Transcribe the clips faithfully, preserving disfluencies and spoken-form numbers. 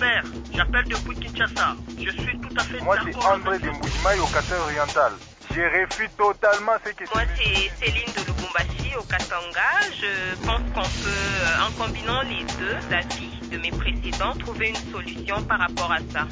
frère, j'appelle depuis Kinshasa. Je suis tout à fait Moi, d'accord. c'est André de Mbujimaï au Qatar oriental. Je refuse totalement ce que Moi, c'est Céline de Lubumbashi au Katanga. Je pense qu'on peut, en combinant les deux avis de mes précédents, trouver une solution par rapport à ça.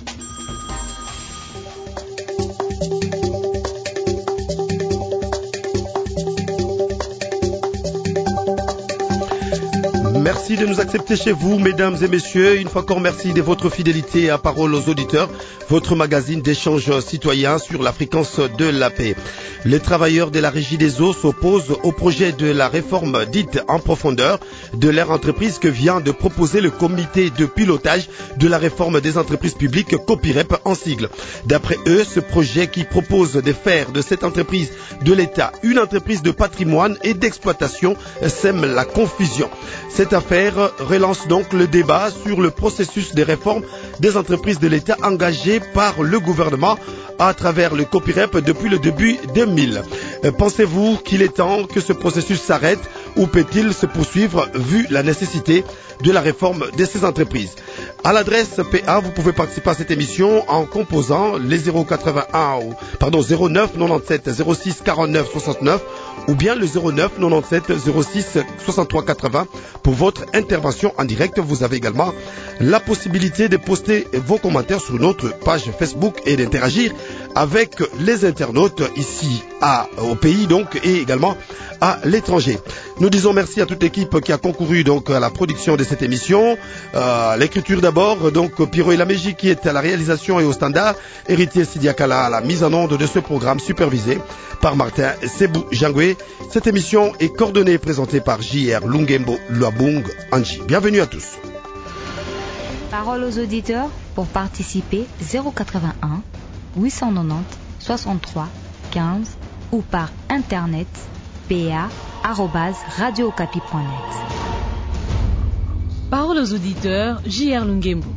Merci de nous accepter chez vous, mesdames et messieurs. Une fois encore, merci de votre fidélité à Parole aux auditeurs, votre magazine d'échange citoyen sur la fréquence de la paix. Les travailleurs de la Régie des eaux s'opposent au projet de la réforme dite en profondeur de leur entreprise que vient de proposer le comité de pilotage de la réforme des entreprises publiques, COPIREP en sigle. D'après eux, ce projet qui propose de faire de cette entreprise de l'État une entreprise de patrimoine et d'exploitation sème la confusion. Cette affaire relance donc le débat sur le processus de réforme des entreprises de l'État engagé par le gouvernement à travers le COPIREP depuis le début deux mille. Pensez-vous qu'il est temps que ce processus s'arrête ou peut-il se poursuivre vu la nécessité de la réforme de ces entreprises? À l'adresse P A, vous pouvez participer à cette émission en composant les zéro quatre-vingt-un ou pardon zéro neuf quatre-vingt-dix-sept zéro six quarante-neuf soixante-neuf ou bien le zéro neuf quatre-vingt-dix-sept zéro six soixante-trois quatre-vingts pour votre intervention en direct. Vous avez également la possibilité de poster vos commentaires sur notre page Facebook et d'interagir avec les internautes ici à, au pays donc et également à l'étranger. Nous disons merci à toute l'équipe qui a concouru donc à la production de cette émission. Euh, l'écriture d'abord, donc Piro et la Mégie qui est à la réalisation et au standard, Héritier Sidiakala à la mise en onde de ce programme supervisé par Martin Sebou Jangwe. Cette émission est coordonnée et présentée par J R Lungembo Luabung Anji. Bienvenue à tous. Parole aux auditeurs pour participer zéro quatre-vingt-un huit cent quatre-vingt-dix soixante-trois quinze ou par internet p a arobase radio okapi point net. Parole aux auditeurs, J R Lungembo.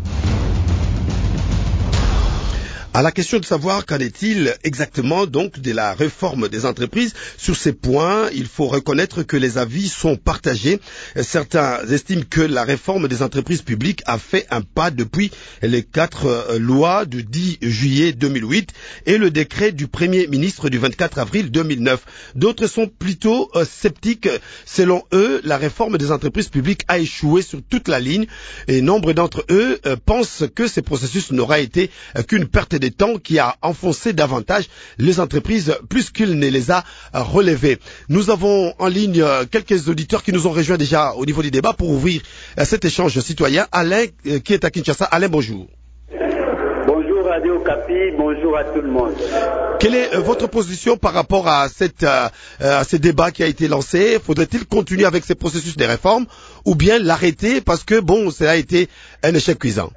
À la question de savoir qu'en est-il exactement donc de la réforme des entreprises, sur ces points, il faut reconnaître que les avis sont partagés. Certains estiment que la réforme des entreprises publiques a fait un pas depuis les quatre lois du dix juillet deux mille huit et le décret du Premier ministre du vingt-quatre avril deux mille neuf. D'autres sont plutôt euh, sceptiques. Selon eux, la réforme des entreprises publiques a échoué sur toute la ligne et nombre d'entre eux euh, pensent que ce processus n'aura été euh, qu'une perte de temps qui a enfoncé davantage les entreprises plus qu'il ne les a relevées. Nous avons en ligne quelques auditeurs qui nous ont rejoints déjà au niveau du débat pour ouvrir cet échange citoyen. Alain qui est à Kinshasa. Alain, bonjour. Bonjour Radio Okapi, bonjour à tout le monde. Quelle est votre position par rapport à, cette, à ce débat qui a été lancé? Faudrait-il continuer avec ces processus de réforme ou bien l'arrêter parce que bon, ça a été un échec cuisant?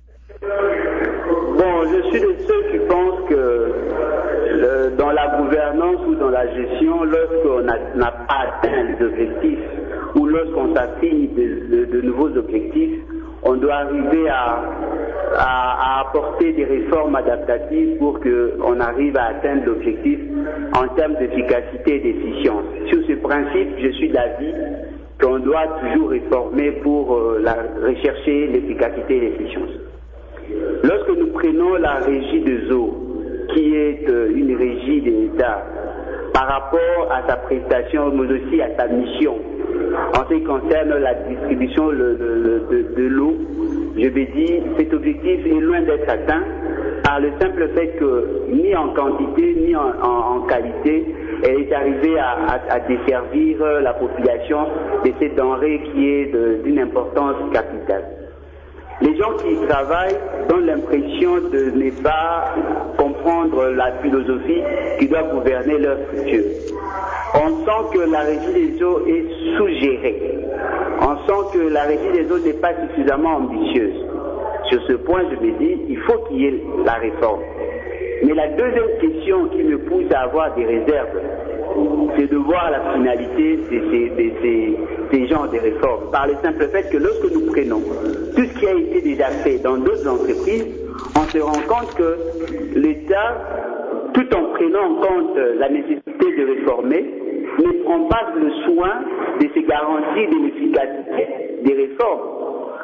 Bon, je suis de ceux qui pensent que le, dans la gouvernance ou dans la gestion, lorsqu'on n'a pas atteint les objectifs ou lorsqu'on s'assigne de, de, de nouveaux objectifs, on doit arriver à, à, à apporter des réformes adaptatives pour qu'on arrive à atteindre l'objectif en termes d'efficacité et d'efficience. Sur ce principe, je suis d'avis qu'on doit toujours réformer pour euh, la, rechercher l'efficacité et l'efficience. Lorsque nous prenons la régie des eaux, qui est euh, une régie de l'État, par rapport à sa prestation, mais aussi à sa mission, en ce qui concerne la distribution le, le, de, de l'eau, je vais dire cet objectif est loin d'être atteint par le simple fait que ni en quantité ni en, en, en qualité, elle est arrivée à, à, à desservir la population de cette denrée qui est d'une importance capitale. Les gens qui y travaillent donnent l'impression de ne pas comprendre la philosophie qui doit gouverner leur structure. On sent que la régie des eaux est sous-gérée. On sent que la régie des eaux n'est pas suffisamment ambitieuse. Sur ce point, je me dis, il faut qu'il y ait la réforme. Mais la deuxième question qui me pousse à avoir des réserves, c'est de voir la finalité de ces, de ces, ces genres de réformes. Par le simple fait que lorsque nous prenons tout ce qui a été déjà fait dans d'autres entreprises, on se rend compte que l'État, tout en prenant en compte la nécessité de réformer, ne prend pas le soin de se garantir de l'efficacité des réformes.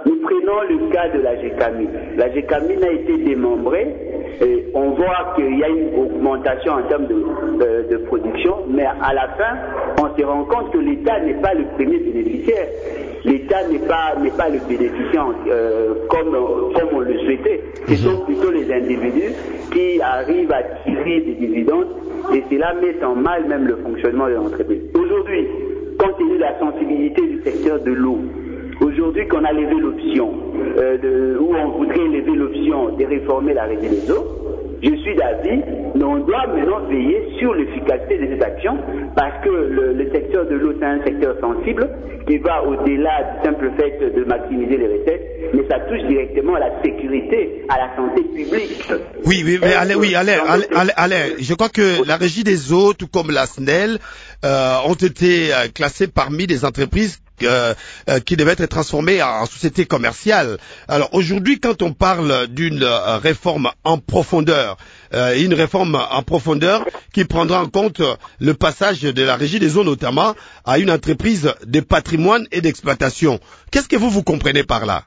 Nous prenons le cas de la Gécamine. La Gécamine a été démembrée. Et on voit qu'il y a une augmentation en termes de, de, de production, mais à la fin, on se rend compte que l'État n'est pas le premier bénéficiaire. L'État n'est pas, n'est pas le bénéficiant euh, comme, comme on le souhaitait. Ce sont plutôt les individus qui arrivent à tirer des dividendes et cela met en mal même le fonctionnement de l'entreprise. Aujourd'hui, compte tenu de la sensibilité du secteur de l'eau, aujourd'hui qu'on a levé l'option, euh, de, où on voudrait lever l'option de réformer la régie des eaux, je suis d'avis, mais on doit maintenant veiller sur l'efficacité de cette action parce que le, le secteur de l'eau c'est un secteur sensible qui va au-delà du simple fait de maximiser les recettes, mais ça touche directement à la sécurité, à la santé publique. Oui, oui, mais Alain, oui, Alain, Alain, Alain, je crois que la régie des eaux, tout comme la S N E L, euh, ont été euh, classées parmi des entreprises Euh, euh, qui devait être transformée en société commerciale. Alors aujourd'hui, quand on parle d'une euh, réforme en profondeur, euh, une réforme en profondeur qui prendra en compte le passage de la régie des eaux notamment à une entreprise de patrimoine et d'exploitation, qu'est-ce que vous vous comprenez par là?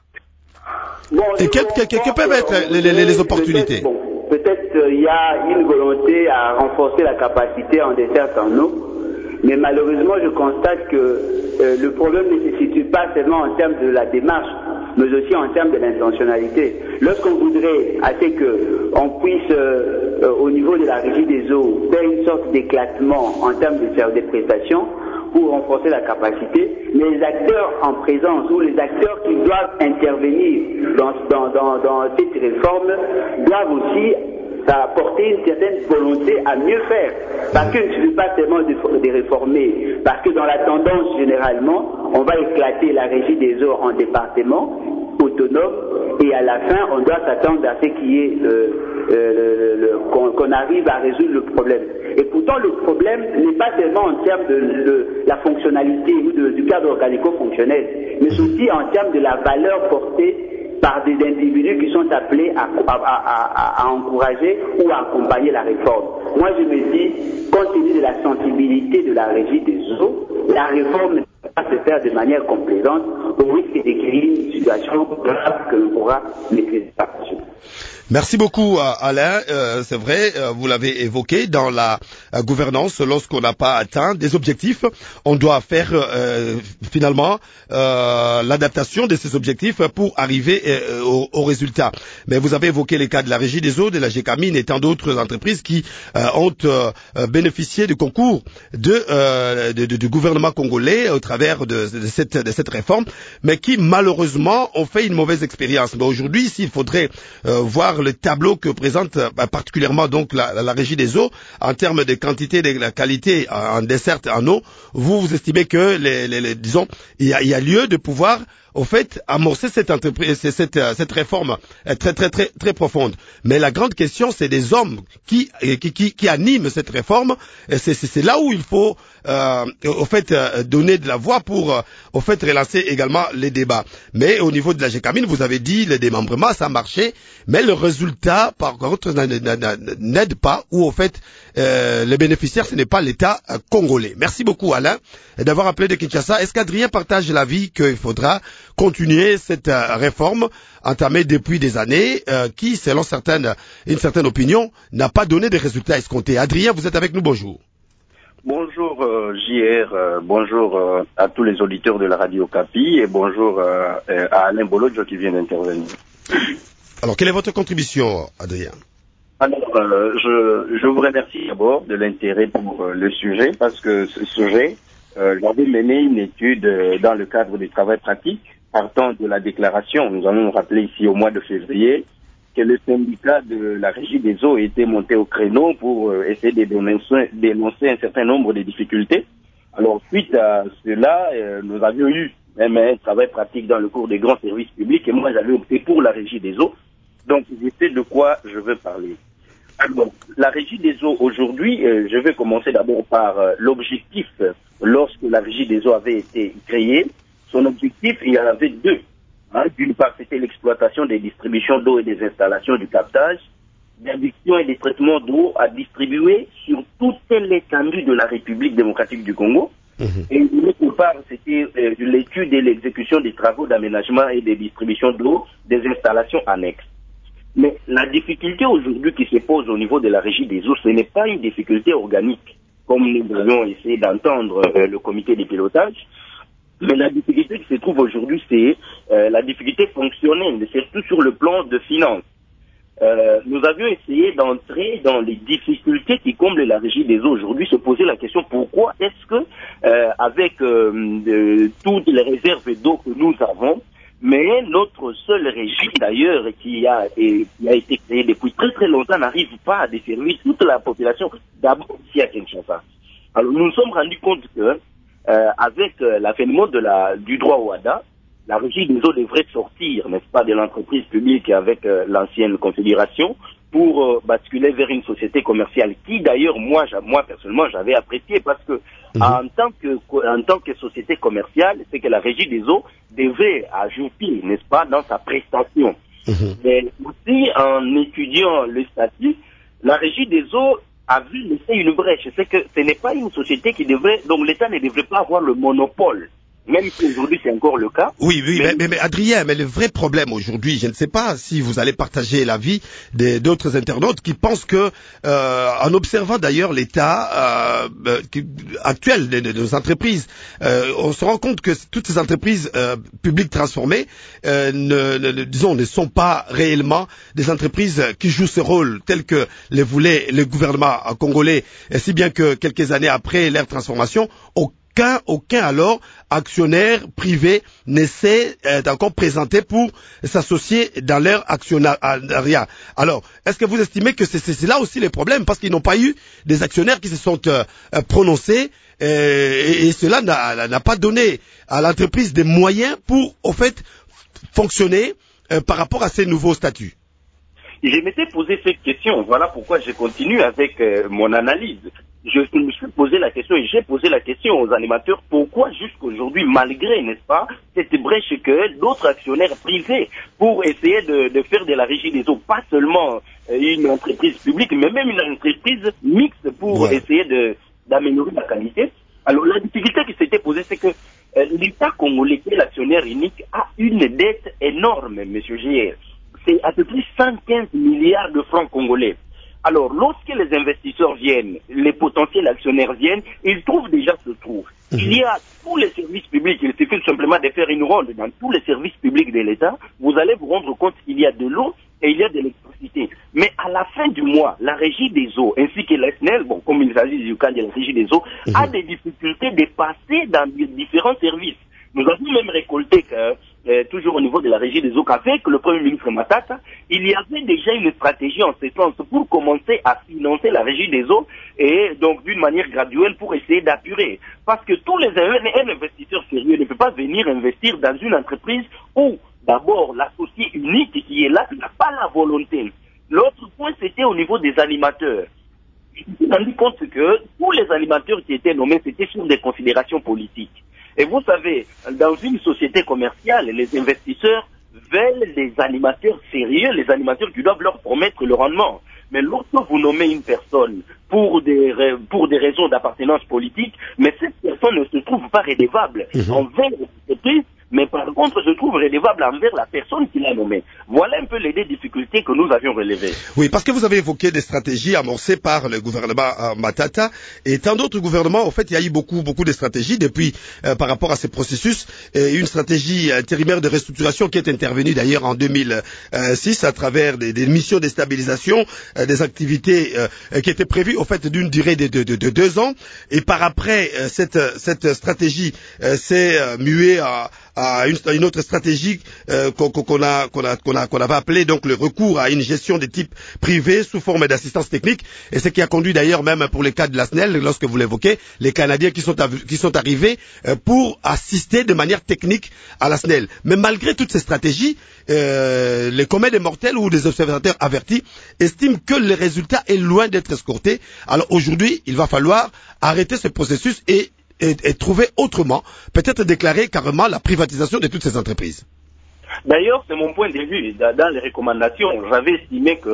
Bon, et que, que, que, que peuvent être les, les, les opportunités? Bon, peut-être il euh, y a une volonté à renforcer la capacité en dessert en eau. Mais malheureusement, je constate que euh, le problème ne se situe pas seulement en termes de la démarche, mais aussi en termes de l'intentionnalité. Lorsqu'on voudrait assez que on puisse, euh, euh, au niveau de la régie des eaux, faire une sorte d'éclatement en termes de services de prestations pour renforcer la capacité, mais les acteurs en présence ou les acteurs qui doivent intervenir dans, dans, dans, dans cette réforme doivent aussi ça a apporté une certaine volonté à mieux faire. Parce qu'il ne suffit pas seulement de, de réformer, parce que dans la tendance, généralement, on va éclater la régie des eaux en départements autonomes, et à la fin, on doit s'attendre à ce qu'il y ait le, le, le, qu'on, qu'on arrive à résoudre le problème. Et pourtant, le problème n'est pas seulement en termes de, de la fonctionnalité ou de, du cadre organico-fonctionnel, mais aussi en termes de la valeur portée par des individus qui sont appelés à, à, à, à encourager ou à accompagner la réforme. Moi, je me dis, compte tenu de la sensibilité de la régie des eaux, la réforme ne peut pas se faire de manière complaisante au risque de créer une situation grave que l'on pourra maîtriser par la suite. Merci beaucoup Alain, euh, c'est vrai, euh, vous l'avez évoqué, dans la euh, gouvernance, lorsqu'on n'a pas atteint des objectifs, on doit faire euh, finalement euh, l'adaptation de ces objectifs pour arriver euh, au, au résultat. Mais vous avez évoqué les cas de la régie des eaux, de la Gécamine et tant d'autres entreprises qui euh, ont euh, bénéficié du concours de, euh, de, de, du gouvernement congolais au travers de, de, cette, de cette réforme, mais qui malheureusement ont fait une mauvaise expérience. Mais aujourd'hui, s'il faudrait euh, voir le tableau que présente bah, particulièrement donc la, la, la régie des eaux en termes de quantité, de la qualité en, en dessert, en eau, vous vous estimez que les, les, les disons il y a, il y a lieu de pouvoir au fait amorcer cette entreprise, cette, cette réforme très très très très profonde. Mais la grande question, c'est des hommes qui qui qui, qui animent cette réforme. Et c'est, c'est, c'est là où il faut euh, au fait donner de la voix pour au fait relancer également les débats. Mais au niveau de la Gécamine, vous avez dit le démembrement, ça a marché, mais le résultat par contre n'aide pas. Ou au fait euh, les bénéficiaires, ce n'est pas l'État euh, congolais. Merci beaucoup Alain d'avoir appelé de Kinshasa. Est-ce qu'Adrien partage l'avis qu'il faudra continuer cette euh, réforme entamée depuis des années euh, qui, selon certaines, une certaine opinion, n'a pas donné de résultats escomptés? Adrien, vous êtes avec nous, bonjour. Bonjour euh, J R, euh, bonjour euh, à tous les auditeurs de la radio Capi et bonjour euh, euh, à Alain Bolodjo qui vient d'intervenir. Alors, quelle est votre contribution, Adrien? Alors, euh, je, je vous remercie d'abord de l'intérêt pour euh, le sujet parce que ce sujet, euh, j'avais mené une étude euh, dans le cadre du travail pratique partant de la déclaration. Nous allons nous rappeler ici au mois de février que le syndicat de la régie des eaux était monté au créneau pour euh, essayer de dénoncer, dénoncer un certain nombre de difficultés. Alors, suite à cela, euh, nous avions eu même un travail pratique dans le cours des grands services publics et moi j'avais opté pour la régie des eaux. Donc, je sais de quoi je veux parler. Alors, la régie des eaux aujourd'hui, euh, je vais commencer d'abord par euh, l'objectif. Lorsque la régie des eaux avait été créée, son objectif, il y en avait deux. Hein. D'une part, c'était l'exploitation des distributions d'eau et des installations du captage, d'adduction et des traitements d'eau à distribuer sur toute l'étendue de la République démocratique du Congo. Mmh. Et l'autre part, c'était euh, l'étude et l'exécution des travaux d'aménagement et de distribution d'eau des installations annexes. Mais la difficulté aujourd'hui qui se pose au niveau de la régie des eaux, ce n'est pas une difficulté organique, comme nous avions essayé d'entendre euh, le comité de pilotage. Mais la difficulté qui se trouve aujourd'hui, c'est euh, la difficulté fonctionnelle, surtout sur le plan de finances. Euh, nous avions essayé d'entrer dans les difficultés qui comblent la régie des eaux aujourd'hui, se poser la question pourquoi est-ce que, euh, avec euh, de, toutes les réserves d'eau que nous avons, mais notre seule régie d'ailleurs qui a, et, qui a été créée depuis très très longtemps n'arrive pas à desservir toute la population d'abord ici à Kinshasa. Alors nous nous sommes rendus compte que euh, avec euh, l'avènement de la du droit au WADA, la régie des eaux devrait sortir, n'est-ce pas, de l'entreprise publique avec euh, l'ancienne confédération pour euh, basculer vers une société commerciale qui, d'ailleurs, moi, moi personnellement, j'avais apprécié parce que mmh. en tant que en tant que société commerciale, c'est que la régie des eaux devait ajouter, n'est-ce pas, dans sa prestation. Mmh. Mais aussi, en étudiant le statut, la régie des eaux a vu laisser une brèche. C'est que ce n'est pas une société qui devrait, donc l'État ne devrait pas avoir le monopole. Même si aujourd'hui c'est encore le cas. Oui, oui, mais, mais, mais Adrien, mais le vrai problème aujourd'hui, je ne sais pas si vous allez partager l'avis des d'autres internautes qui pensent que, euh, en observant d'ailleurs l'état euh, actuel de, de, de nos entreprises, euh, on se rend compte que toutes ces entreprises euh, publiques transformées, euh, ne, ne, disons, ne sont pas réellement des entreprises qui jouent ce rôle tel que le voulait le gouvernement congolais, et si bien que quelques années après leur transformation, au Aucun, aucun alors actionnaire privé n'essaie euh, d'encore présenter pour s'associer dans leur actionnariat. Alors, est-ce que vous estimez que c'est, c'est là aussi le problème, parce qu'ils n'ont pas eu des actionnaires qui se sont euh, prononcés euh, et, et cela n'a, n'a pas donné à l'entreprise des moyens pour, au fait, fonctionner euh, par rapport à ces nouveaux statuts? Je m'étais posé cette question, voilà pourquoi je continue avec euh, mon analyse. Je me suis posé la question et j'ai posé la question aux animateurs, pourquoi jusqu'aujourd'hui, malgré, n'est-ce pas, cette brèche que d'autres actionnaires privés, pour essayer de, de faire de la régie des eaux, pas seulement une entreprise publique, mais même une entreprise mixte pour ouais. essayer de, d'améliorer la qualité. Alors la difficulté qui s'était posée, c'est que euh, l'État congolais, qui est l'actionnaire unique, a une dette énorme, monsieur G R. C'est à peu près cent quinze milliards de francs congolais. Alors, lorsque les investisseurs viennent, les potentiels actionnaires viennent, ils trouvent déjà ce trou. Mmh. Il y a tous les services publics, il suffit simplement de faire une ronde dans tous les services publics de l'État, vous allez vous rendre compte qu'il y a de l'eau et il y a de l'électricité. Mais à la fin du mois, la régie des eaux, ainsi que l'A S N E L, bon, comme il s'agit du cas de la régie des eaux, mmh. a des difficultés de passer dans différents services. Nous avons même récolté que, euh, toujours au niveau de la régie des eaux, qu'avec le Premier ministre Matata, il y avait déjà une stratégie en ce sens pour commencer à financer la régie des eaux et donc d'une manière graduelle pour essayer d'apurer. Parce que tous les un investisseurs sérieux ne peut pas venir investir dans une entreprise où d'abord l'associé unique qui est là n'a pas la volonté. L'autre point, c'était au niveau des animateurs. Je me suis rendu compte que tous les animateurs qui étaient nommés, c'était sur des considérations politiques. Et vous savez, dans une société commerciale, les investisseurs veulent des animateurs sérieux, les animateurs qui doivent leur promettre le rendement. Mais lorsque vous nommez une personne pour des, pour des raisons d'appartenance politique, mais cette personne ne se trouve pas redevable mmh. envers l'entreprise, mais par contre se trouve redevable envers la personne qui l'a nommée. Voilà un peu les deux difficultés que nous avions relevées. Oui, parce que vous avez évoqué des stratégies amorcées par le gouvernement euh, Matata et tant d'autres gouvernements. En fait, il y a eu beaucoup, beaucoup de stratégies depuis euh, par rapport à ces processus. Et une stratégie intérimaire de restructuration qui est intervenue d'ailleurs en deux mille six à travers des, des missions de stabilisation, euh, des activités euh, qui étaient prévues au fait d'une durée de, de, de, de deux ans. Et par après, euh, cette, cette stratégie euh, s'est euh, muée à à une, à une autre stratégie euh, qu'on, qu'on, a, qu'on, a, qu'on, a, qu'on avait appelée donc le recours à une gestion de type privé sous forme d'assistance technique, et ce qui a conduit d'ailleurs même pour les cas de l'A S N E L, lorsque vous l'évoquez, les Canadiens qui sont, qui sont arrivés euh, pour assister de manière technique à l'A S N E L. Mais malgré toutes ces stratégies, euh, les communs des mortels ou des observateurs avertis estiment que le résultat est loin d'être escompté. Alors aujourd'hui, il va falloir arrêter ce processus et Et, et trouver autrement, peut-être déclarer carrément la privatisation de toutes ces entreprises. D'ailleurs, c'est mon point de vue. Dans les recommandations, j'avais estimé que,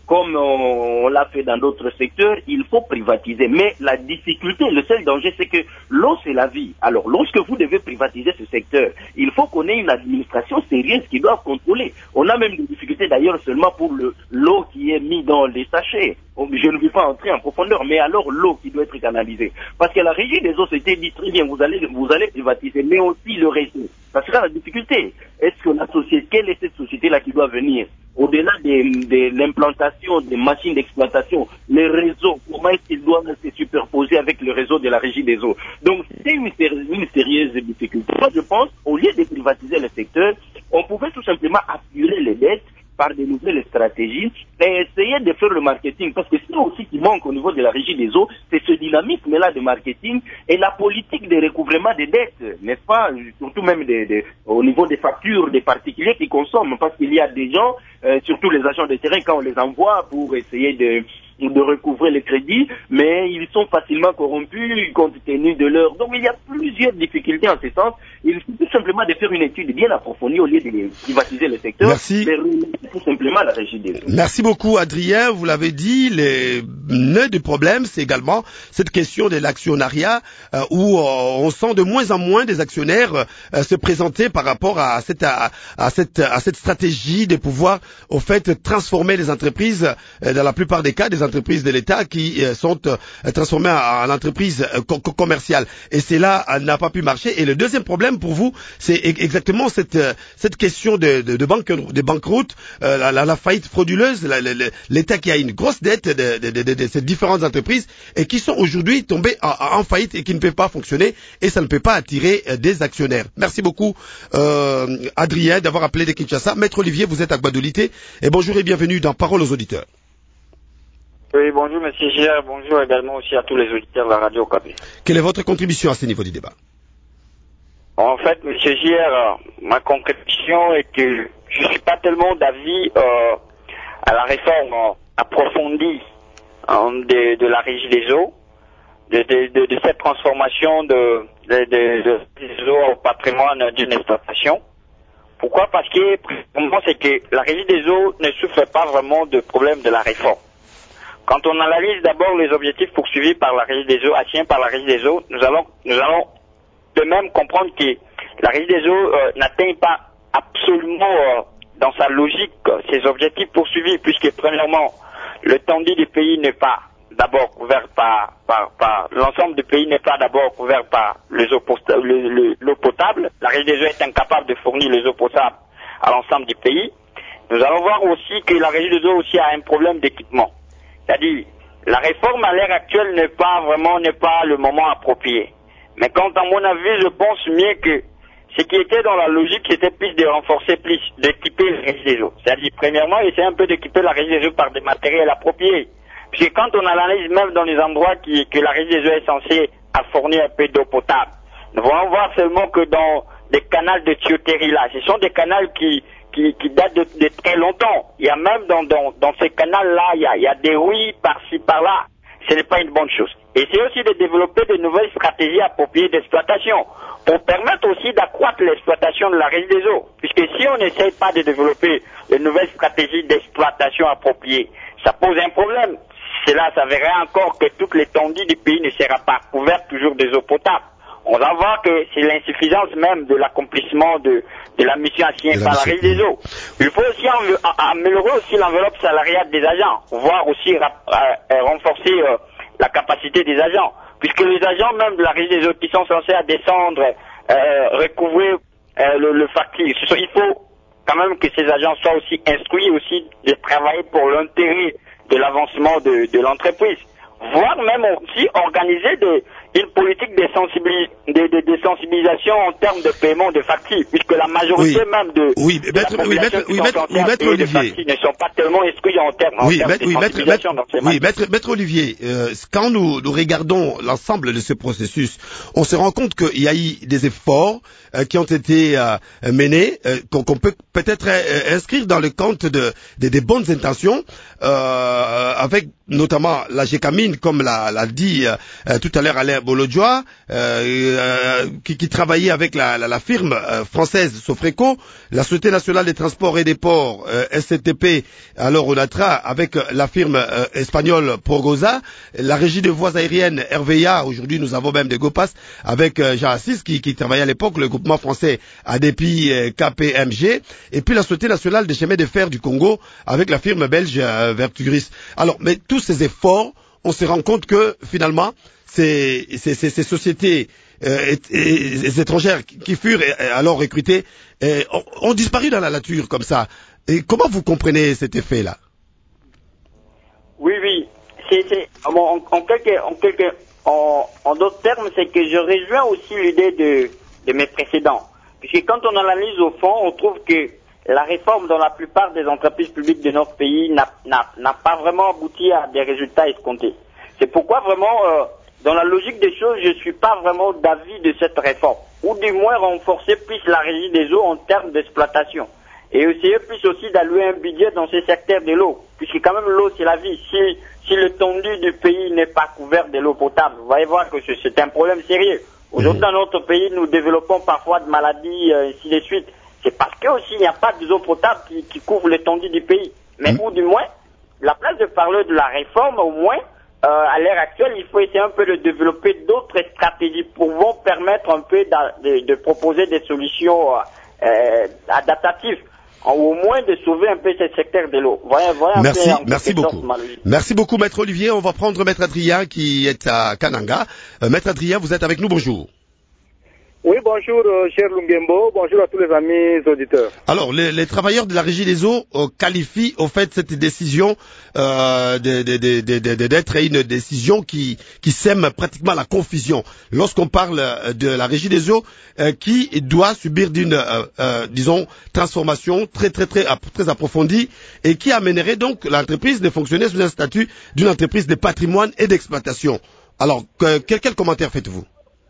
comme on, on l'a fait dans d'autres secteurs, il faut privatiser. Mais la difficulté, le seul danger, c'est que l'eau, c'est la vie. Alors, lorsque vous devez privatiser ce secteur, il faut qu'on ait une administration sérieuse qui doit contrôler. On a même des difficultés d'ailleurs seulement pour le, l'eau qui est mise dans les sachets. Je ne veux pas entrer en profondeur, mais alors l'eau qui doit être canalisée. Parce que la régie des eaux, c'était dit très bien, vous allez, vous allez privatiser, mais aussi le réseau. Ça sera la difficulté. Est-ce que la société, quelle est cette société-là qui doit venir? Au-delà de, de l'implantation des machines d'exploitation, les réseaux, comment est-ce qu'ils doivent se superposer avec le réseau de la régie des eaux? Donc, c'est une, une sérieuse difficulté. Moi, je pense, au lieu de privatiser le secteur, on pouvait tout simplement apurer les dettes par de nouvelles stratégies et essayer de faire le marketing. Parce que c'est aussi qui manque au niveau de la régie des eaux, c'est ce dynamisme-là de marketing et la politique de recouvrement des dettes, n'est-ce pas? Surtout même de, de, au niveau des factures des particuliers qui consomment, parce qu'il y a des gens, euh, surtout les agents de terrain, quand on les envoie pour essayer de de recouvrer les crédits, mais ils sont facilement corrompus compte tenu de leur... Donc il y a plusieurs difficultés en ce sens. Il faut tout simplement de faire une étude bien approfondie au lieu de privatiser le secteur. Merci. Mais tout simplement la régie des eaux. Merci beaucoup Adrien, vous l'avez dit, les nœuds du problème, c'est également cette question de l'actionnariat euh, où euh, on sent de moins en moins des actionnaires euh, se présenter par rapport à cette, à, à cette, à cette stratégie de pouvoir au fait transformer les entreprises, euh, dans la plupart des cas, des entreprises de l'État qui euh, sont euh, transformées en, en entreprises euh, co- commerciales. Et cela euh, n'a pas pu marcher. Et le deuxième problème pour vous, c'est e- exactement cette, euh, cette question de, de, de, banque, de banqueroute, euh, la, la, la faillite frauduleuse, la, la, l'État qui a une grosse dette de, de, de, de, de ces différentes entreprises et qui sont aujourd'hui tombées en, en faillite et qui ne peuvent pas fonctionner et ça ne peut pas attirer euh, des actionnaires. Merci beaucoup euh, Adrien d'avoir appelé de Kinshasa. Maître Olivier, vous êtes à Guadeloupe et bonjour et bienvenue dans Parole aux auditeurs. Oui, bonjour Monsieur Gier, bonjour également aussi à tous les auditeurs de la radio Okapi. Quelle est votre contribution à ce niveau du débat? En fait, Monsieur Gier, euh, ma contribution est que je suis pas tellement d'avis euh, à la réforme euh, approfondie hein, de, de la régie des eaux, de, de, de, de cette transformation de, de, de, de, des eaux au patrimoine d'une exploitation. Pourquoi? Parce que, premièrement, c'est que la régie des eaux ne souffre pas vraiment de problème de la réforme. Quand on analyse d'abord les objectifs poursuivis par la régie des eaux, assignés par la régie des eaux, nous allons, nous allons de même comprendre que la régie des eaux euh, n'atteint pas absolument euh, dans sa logique euh, ses objectifs poursuivis, puisque premièrement, le tendu du pays n'est pas d'abord couvert par, par, par l'ensemble du pays n'est pas d'abord couvert par les eaux posta- le, le, l'eau potable. La régie des eaux est incapable de fournir les eaux potables à l'ensemble du pays. Nous allons voir aussi que la régie des eaux aussi a un problème d'équipement. C'est-à-dire, la réforme à l'heure actuelle n'est pas vraiment, n'est pas le moment approprié. Mais quant à mon avis, je pense mieux que ce qui était dans la logique, c'était plus de renforcer, plus d'équiper la régie des eaux. C'est-à-dire, premièrement, essayer un peu d'équiper la régie des eaux par des matériels appropriés. Puisque quand on analyse même dans les endroits qui, que la régie des eaux est censée fournir un peu d'eau potable, nous allons voir seulement que dans des canaux de tuyauterie là, ce sont des canaux qui, qui, qui datent de, de très longtemps. Il y a même dans, dans, dans ces canaux-là, il y a, il y a des rouilles par-ci, par-là. Ce n'est pas une bonne chose. Et c'est aussi de développer de nouvelles stratégies appropriées d'exploitation pour permettre aussi d'accroître l'exploitation de la régie des eaux. Puisque si on n'essaye pas de développer de nouvelles stratégies d'exploitation appropriées, ça pose un problème. Cela s'avérerait encore que toute l'étendue du pays ne sera pas couverte toujours des eaux potables. On va voir que c'est l'insuffisance même de l'accomplissement de, de la mission assignée par la régie des eaux. Il faut aussi améliorer aussi l'enveloppe salariale des agents, voire aussi euh, renforcer euh, la capacité des agents, puisque les agents même de la régie des eaux qui sont censés à descendre, euh, recouvrer euh, le, le facture, il faut quand même que ces agents soient aussi instruits aussi de travailler pour l'intérêt de l'avancement de, de l'entreprise, voire même aussi organiser des une politique de, sensibilis- de, de, de sensibilisation en termes de paiement de factures, puisque la majorité oui. même de, oui, de maître, la oui, population maître, qui oui, sont maître, censées oui, maître payer de Olivier. factures ne sont pas tellement instruits en termes, oui, en termes maître, de oui, maître, sensibilisation maître, dans ces oui, maître, maître Olivier, euh, quand nous, nous regardons l'ensemble de ce processus, on se rend compte qu'il y a eu des efforts euh, qui ont été euh, menés, euh, qu'on, qu'on peut peut-être euh, inscrire dans le compte de, de, des bonnes intentions, euh, avec notamment la Gécamine, comme l'a, l'a dit euh, tout à l'heure Alain Alain Bolodjoa, euh, euh, qui, qui travaillait avec la, la, la firme euh, française Sofreco, la Société nationale des transports et des ports, euh, S C T P, alors Onatra, avec la firme euh, espagnole Progosa, la régie de voies aériennes R V A, aujourd'hui nous avons même des GOPAS, avec euh, Jean Assis, qui, qui travaillait à l'époque, le groupement français A D P I euh, K P M G, et puis la Société nationale des chemins de fer du Congo, avec la firme belge euh, Vertugris. Alors, mais tous ces efforts, on se rend compte que finalement, ces, ces, ces, ces sociétés euh, et, et, et étrangères qui furent alors recrutées euh, ont, ont disparu dans la nature comme ça. Et comment vous comprenez cet effet-là? Oui, oui. C'est, c'est, bon, en, en, quelque, en, quelque, en, en d'autres termes, c'est que je rejoins aussi l'idée de, de mes précédents. Puisque quand on analyse au fond, on trouve que la réforme dans la plupart des entreprises publiques de notre pays n'a, n'a, n'a pas vraiment abouti à des résultats escomptés. C'est pourquoi vraiment, euh, dans la logique des choses, je ne suis pas vraiment d'avis de cette réforme. Ou du moins renforcer plus la régie des eaux en termes d'exploitation. Et essayer plus aussi d'allouer un budget dans ces secteurs de l'eau. Puisque quand même l'eau c'est la vie. Si, si l'étendue du pays n'est pas couverte de l'eau potable, vous allez voir que c'est, c'est un problème sérieux. Aujourd'hui dans notre pays, nous développons parfois de maladies, euh, ainsi de suite. C'est parce que aussi il n'y a pas d'eau potable qui, qui couvre l'étendue du pays. Mais mmh. ou du moins, la place de parler de la réforme, au moins, euh, à l'heure actuelle, il faut essayer un peu de développer d'autres stratégies pouvant permettre un peu de, de, de proposer des solutions euh, adaptatives, ou au moins de sauver un peu ce secteur de l'eau. Voyez, voyez merci, un peu, merci beaucoup. Merci beaucoup, Maître Olivier. On va prendre Maître Adrien qui est à Kananga. Euh, Maître Adrien, vous êtes avec nous, bonjour. Oui, bonjour, euh, cher Lungembo. Bonjour à tous les amis auditeurs. Alors, les, les travailleurs de la Régie des eaux euh, qualifient au fait cette décision euh, de, de, de, de, de, d'être une décision qui, qui sème pratiquement la confusion. Lorsqu'on parle de la Régie des eaux euh, qui doit subir d'une, euh, euh, disons, transformation très très très très approfondie et qui amènerait donc l'entreprise de fonctionner sous un statut d'une entreprise de patrimoine et d'exploitation. Alors, que, quel, quel commentaire faites-vous?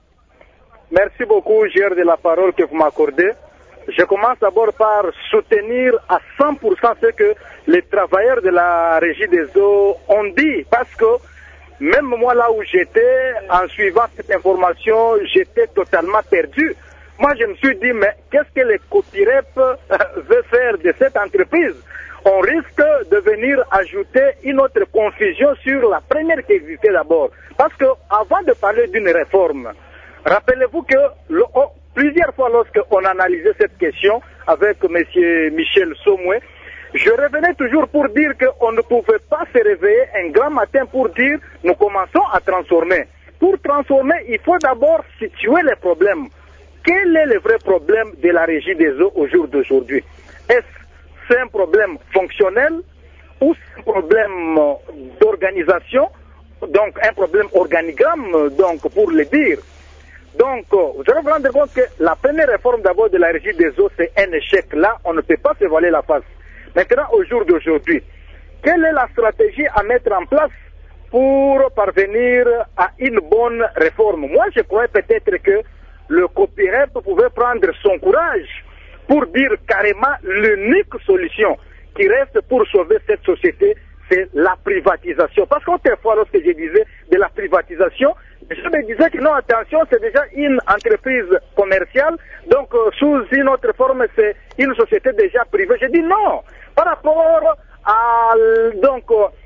Merci beaucoup, Gérard, de la parole que vous m'accordez. Je commence d'abord par soutenir à cent pour cent ce que les travailleurs de la Régie des eaux ont dit. Parce que même moi, là où j'étais, en suivant cette information, j'étais totalement perdu. Moi, je me suis dit, mais qu'est-ce que les copyrep veut faire de cette entreprise? On risque de venir ajouter une autre confusion sur la première qui existait d'abord. Parce que avant de parler d'une réforme, rappelez-vous que le, oh, plusieurs fois lorsqu'on analysait cette question avec M. Michel Somoué, je revenais toujours pour dire qu'on ne pouvait pas se réveiller un grand matin pour dire nous commençons à transformer. Pour transformer, il faut d'abord situer les problèmes. Quel est le vrai problème de la Régie des eaux au jour d'aujourd'hui? Est-ce c'est un problème fonctionnel ou c'est un problème d'organisation, donc un problème organigramme, donc pour le dire. Donc, vous allez vous rendre compte que la première réforme d'abord de la Régie des eaux, c'est un échec. Là, on ne peut pas se voiler la face. Maintenant, au jour d'aujourd'hui, quelle est la stratégie à mettre en place pour parvenir à une bonne réforme? Moi, je crois peut-être que le copyrep pouvait prendre son courage pour dire carrément l'unique solution qui reste pour sauver cette société, c'est la privatisation. Parce qu'autrefois, lorsque je disais de la privatisation, je me disais que non, attention, c'est déjà une entreprise commerciale, donc euh, sous une autre forme, c'est une société déjà privée. Je dis non, par rapport à, donc,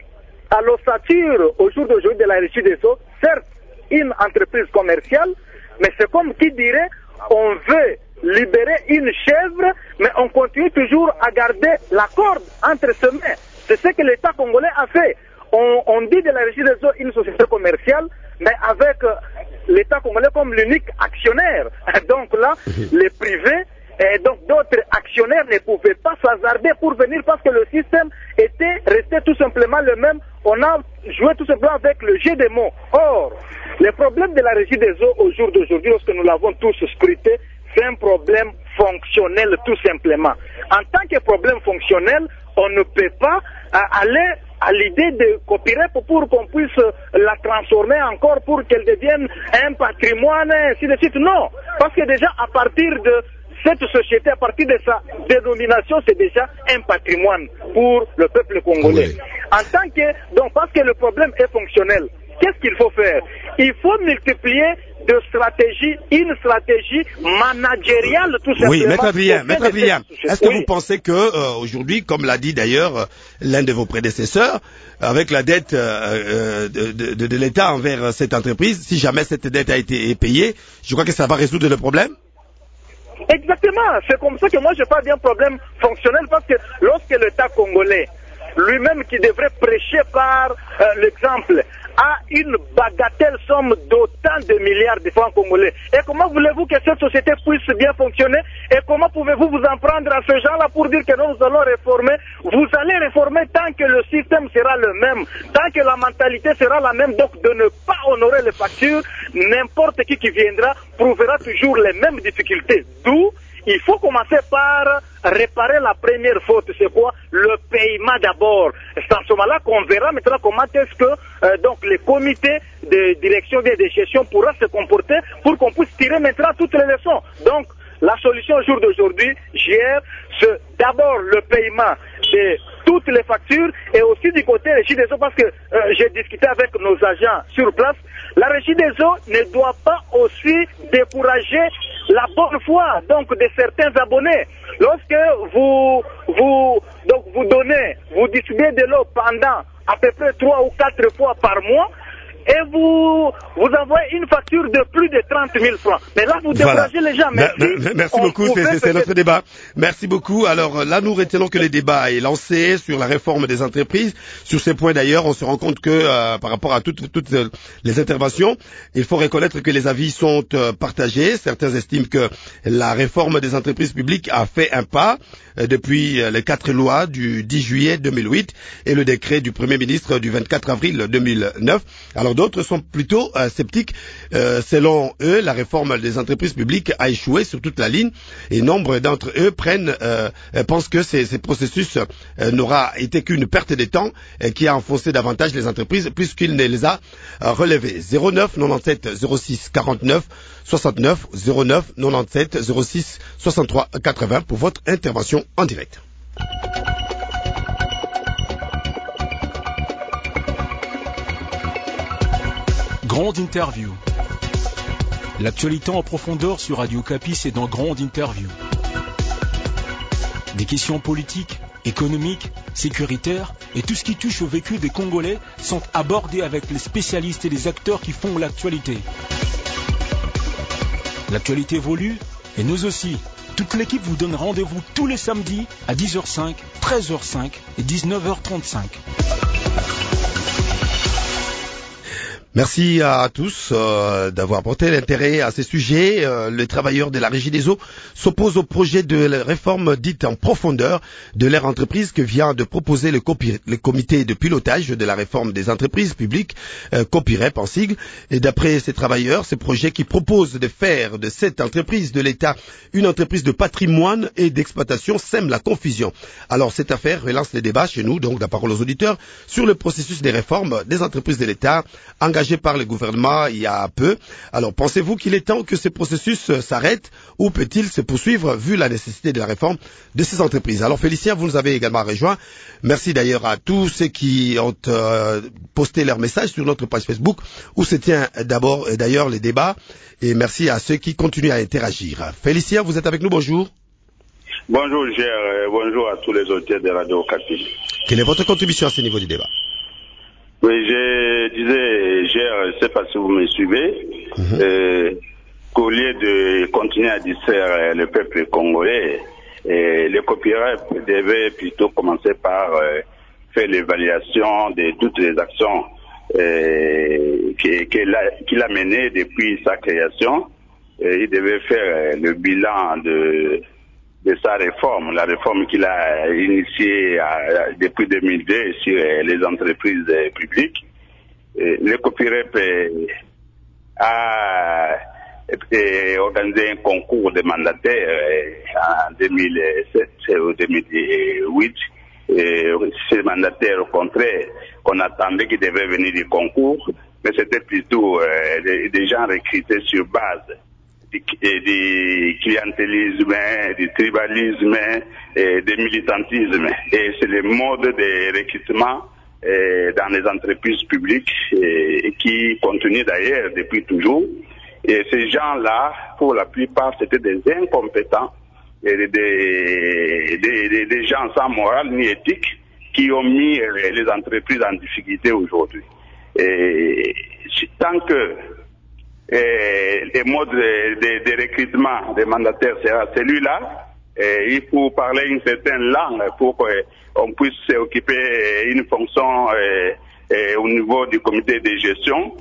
à l'ossature au jour d'aujourd'hui de la Régie des eaux, certes, une entreprise commerciale, mais c'est comme qui dirait, on veut libérer une chèvre, mais on continue toujours à garder la corde entre ses mains. C'est ce que l'État congolais a fait. On, on dit de la Régie des eaux une société commerciale, mais avec l'État congolais comme l'unique actionnaire. Donc là, les privés et donc d'autres actionnaires ne pouvaient pas s'hasarder pour venir parce que le système était resté tout simplement le même. On a joué tout simplement avec le jeu des mots. Or, le problème de la Régie des eaux au jour d'aujourd'hui, lorsque nous l'avons tous scruté, c'est un problème fonctionnel tout simplement. En tant que problème fonctionnel, on ne peut pas euh, aller à l'idée de copyright pour qu'on puisse la transformer encore pour qu'elle devienne un patrimoine, ainsi de suite. Non, parce que déjà à partir de cette société, à partir de sa dénomination, c'est déjà un patrimoine pour le peuple congolais. Oui. En tant que, donc parce que le problème est fonctionnel, qu'est-ce qu'il faut faire? Il faut multiplier de stratégie, une stratégie managériale tout simplement. Oui, Maître Adrien, Maître Adrien, est-ce que oui. vous pensez que euh, aujourd'hui, comme l'a dit d'ailleurs euh, l'un de vos prédécesseurs, avec la dette euh, de, de, de l'État envers cette entreprise, si jamais cette dette a été payée, je crois que ça va résoudre le problème? Exactement, c'est comme ça que moi je parle d'un problème fonctionnel, parce que lorsque l'État congolais, lui-même qui devrait prêcher par euh, l'exemple, a une bagatelle somme d'autant de milliards de francs congolais. Et comment voulez-vous que cette société puisse bien fonctionner? Et comment pouvez-vous vous en prendre à ce genre-là pour dire que nous allons réformer? Vous allez réformer tant que le système sera le même, tant que la mentalité sera la même. Donc de ne pas honorer les factures, n'importe qui qui viendra prouvera toujours les mêmes difficultés. D'où il faut commencer par réparer la première faute. C'est quoi? Le paiement d'abord. C'est en ce moment-là qu'on verra maintenant comment est-ce que euh, donc les comités de direction et de gestion pourront se comporter pour qu'on puisse tirer maintenant toutes les leçons. Donc la solution au jour d'aujourd'hui, hier, c'est d'abord le paiement de toutes les factures et aussi du côté Régie des eaux, parce que euh, j'ai discuté avec nos agents sur place. La Régie des eaux ne doit pas aussi décourager la bonne foi donc de certains abonnés. Lorsque vous vous donc vous donnez, vous distribuez de l'eau pendant à peu près trois ou quatre fois par mois, et vous vous envoyez une facture de plus de trente mille francs. Mais là, vous découragez voilà. les gens. Merci, merci, merci beaucoup, c'est notre débat. Merci beaucoup. Alors là, nous retenons que le débat est lancé sur la réforme des entreprises. Sur ces points d'ailleurs, on se rend compte que euh, par rapport à toutes, toutes les interventions, il faut reconnaître que les avis sont euh, partagés. Certains estiment que la réforme des entreprises publiques a fait un pas euh, depuis euh, les quatre lois du dix juillet deux mille huit et le décret du Premier ministre du vingt-quatre avril deux mille neuf. Alors d'autres sont plutôt euh, sceptiques. Euh, selon eux, la réforme des entreprises publiques a échoué sur toute la ligne et nombre d'entre eux prennent, euh, pensent que ces, ces processus euh, n'aura été qu'une perte de temps euh, qui a enfoncé davantage les entreprises puisqu'il ne les a euh, relevées. zéro neuf quatre-vingt-dix-sept zéro six quarante-neuf soixante-neuf zéro neuf quatre-vingt-dix-sept zéro six soixante-trois quatre-vingts pour votre intervention en direct. Grande interview. L'actualité en profondeur sur Radio Okapi, c'est dans Grande interview. Des questions politiques, économiques, sécuritaires et tout ce qui touche au vécu des Congolais sont abordés avec les spécialistes et les acteurs qui font l'actualité. L'actualité évolue et nous aussi. Toute l'équipe vous donne rendez-vous tous les samedis à dix heures cinq, treize heures cinq et dix-neuf heures trente-cinq. Merci à tous euh, d'avoir porté l'intérêt à ces sujets. Euh, les travailleurs de la Régie des eaux s'opposent au projet de réforme dite en profondeur de leur entreprise que vient de proposer le, copi- le comité de pilotage de la réforme des entreprises publiques, euh, Copirep en sigle. Et d'après ces travailleurs, ce projet qui propose de faire de cette entreprise de l'État une entreprise de patrimoine et d'exploitation sème la confusion. Alors cette affaire relance les débats chez nous, donc la parole aux auditeurs, sur le processus des réformes des entreprises de l'État engagées par le gouvernement il y a peu. Alors, pensez-vous qu'il est temps que ce processus s'arrête ou peut-il se poursuivre vu la nécessité de la réforme de ces entreprises? Alors, Félicien, vous nous avez également rejoint. Merci d'ailleurs à tous ceux qui ont euh, posté leurs messages sur notre page Facebook où se tient d'abord et d'ailleurs les débats. Et merci à ceux qui continuent à interagir. Félicien, vous êtes avec nous, bonjour. Bonjour, Gérard. Bonjour à tous les auditeurs de Radio Okapi. Quelle est votre contribution à ce niveau du débat? Oui, je disais, Gérard, je ne sais pas si vous me suivez, mm-hmm. euh, qu'au lieu de continuer à distraire le peuple congolais, euh, le Copirep devait plutôt commencer par euh, faire l'évaluation de toutes les actions euh, qu'il a, qu'il a menées depuis sa création. Et il devait faire le bilan de de sa réforme, la réforme qu'il a initiée à, depuis deux mille deux sur les entreprises publiques. Et le Copirep a, a organisé un concours de mandataires en deux mille sept ou deux mille huit. Et ces mandataires, au contraire, qu'on attendait qu'ils devaient venir du concours, mais c'était plutôt euh, des, des gens recrutés sur base et du clientélisme, du tribalisme, et du militantisme. Et c'est le mode de recrutement euh, dans les entreprises publiques et, et qui continuent d'ailleurs depuis toujours. Et ces gens-là, pour la plupart, c'était des incompétents et des, des, des, des gens sans morale ni éthique qui ont mis les entreprises en difficulté aujourd'hui. Et tant que et les modes de, de, de recrutement des mandataires sera celui-là, et il faut parler une certaine langue pour qu'on puisse s'occuper d'une fonction et, et au niveau du comité de gestion.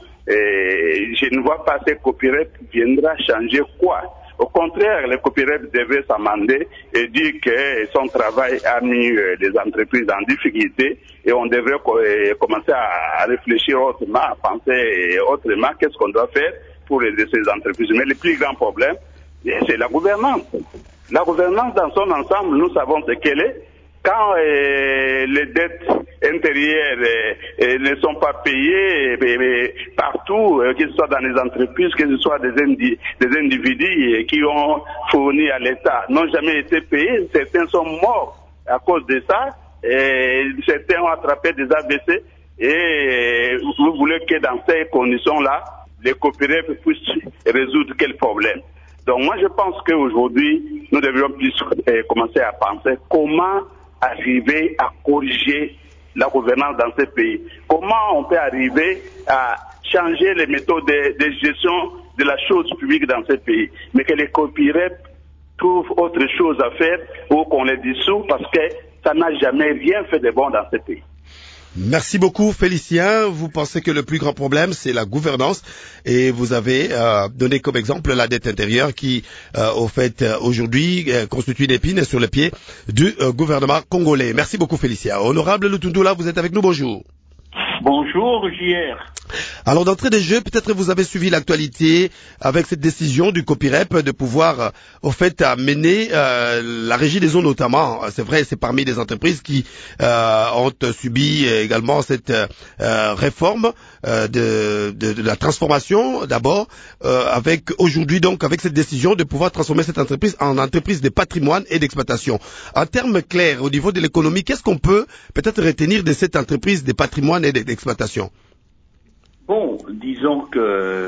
Et je ne vois pas ce copyright viendra changer quoi. Au contraire, le copyright devait s'amender et dire que son travail a mis les entreprises en difficulté et on devrait commencer à réfléchir autrement, à penser autrement, qu'est-ce qu'on doit faire pour aider ces entreprises. Mais le plus grand problème, c'est la gouvernance. La gouvernance dans son ensemble, nous savons ce qu'elle est. Quand euh, les dettes intérieures euh, euh, ne sont pas payées euh, partout, euh, que ce soit dans les entreprises, que ce soit des, indi des individus euh, qui ont fourni à l'État, n'ont jamais été payés. Certains sont morts à cause de ça. Et certains ont attrapé des A V C. Et vous voulez que dans ces conditions-là, les copyrights puissent résoudre quel problème? Donc moi je pense qu'aujourd'hui, nous devrions plus euh, commencer à penser comment arriver à corriger la gouvernance dans ces pays. Comment on peut arriver à changer les méthodes de, de gestion de la chose publique dans ces pays, mais que les copyrights trouvent autre chose à faire ou qu'on les dissout parce que ça n'a jamais rien fait de bon dans ces pays. Merci beaucoup Félicien. Vous pensez que le plus grand problème c'est la gouvernance et vous avez euh, donné comme exemple la dette intérieure qui euh, au fait euh, aujourd'hui euh, constitue une épine sur le pied du euh, gouvernement congolais. Merci beaucoup Félicien. Honorable Lutundula, vous êtes avec nous, bonjour. Bonjour J R. Alors d'entrée des jeux, peut-être vous avez suivi l'actualité avec cette décision du COPIREP de pouvoir, euh, au fait, mener euh, la régie des eaux notamment. C'est vrai, c'est parmi les entreprises qui euh, ont subi également cette euh, réforme euh, de, de, de la transformation d'abord, euh, avec aujourd'hui donc avec cette décision de pouvoir transformer cette entreprise en entreprise de patrimoine et d'exploitation. En termes clairs, au niveau de l'économie, qu'est-ce qu'on peut peut-être retenir de cette entreprise de patrimoine et d'exploitation? Bon, disons que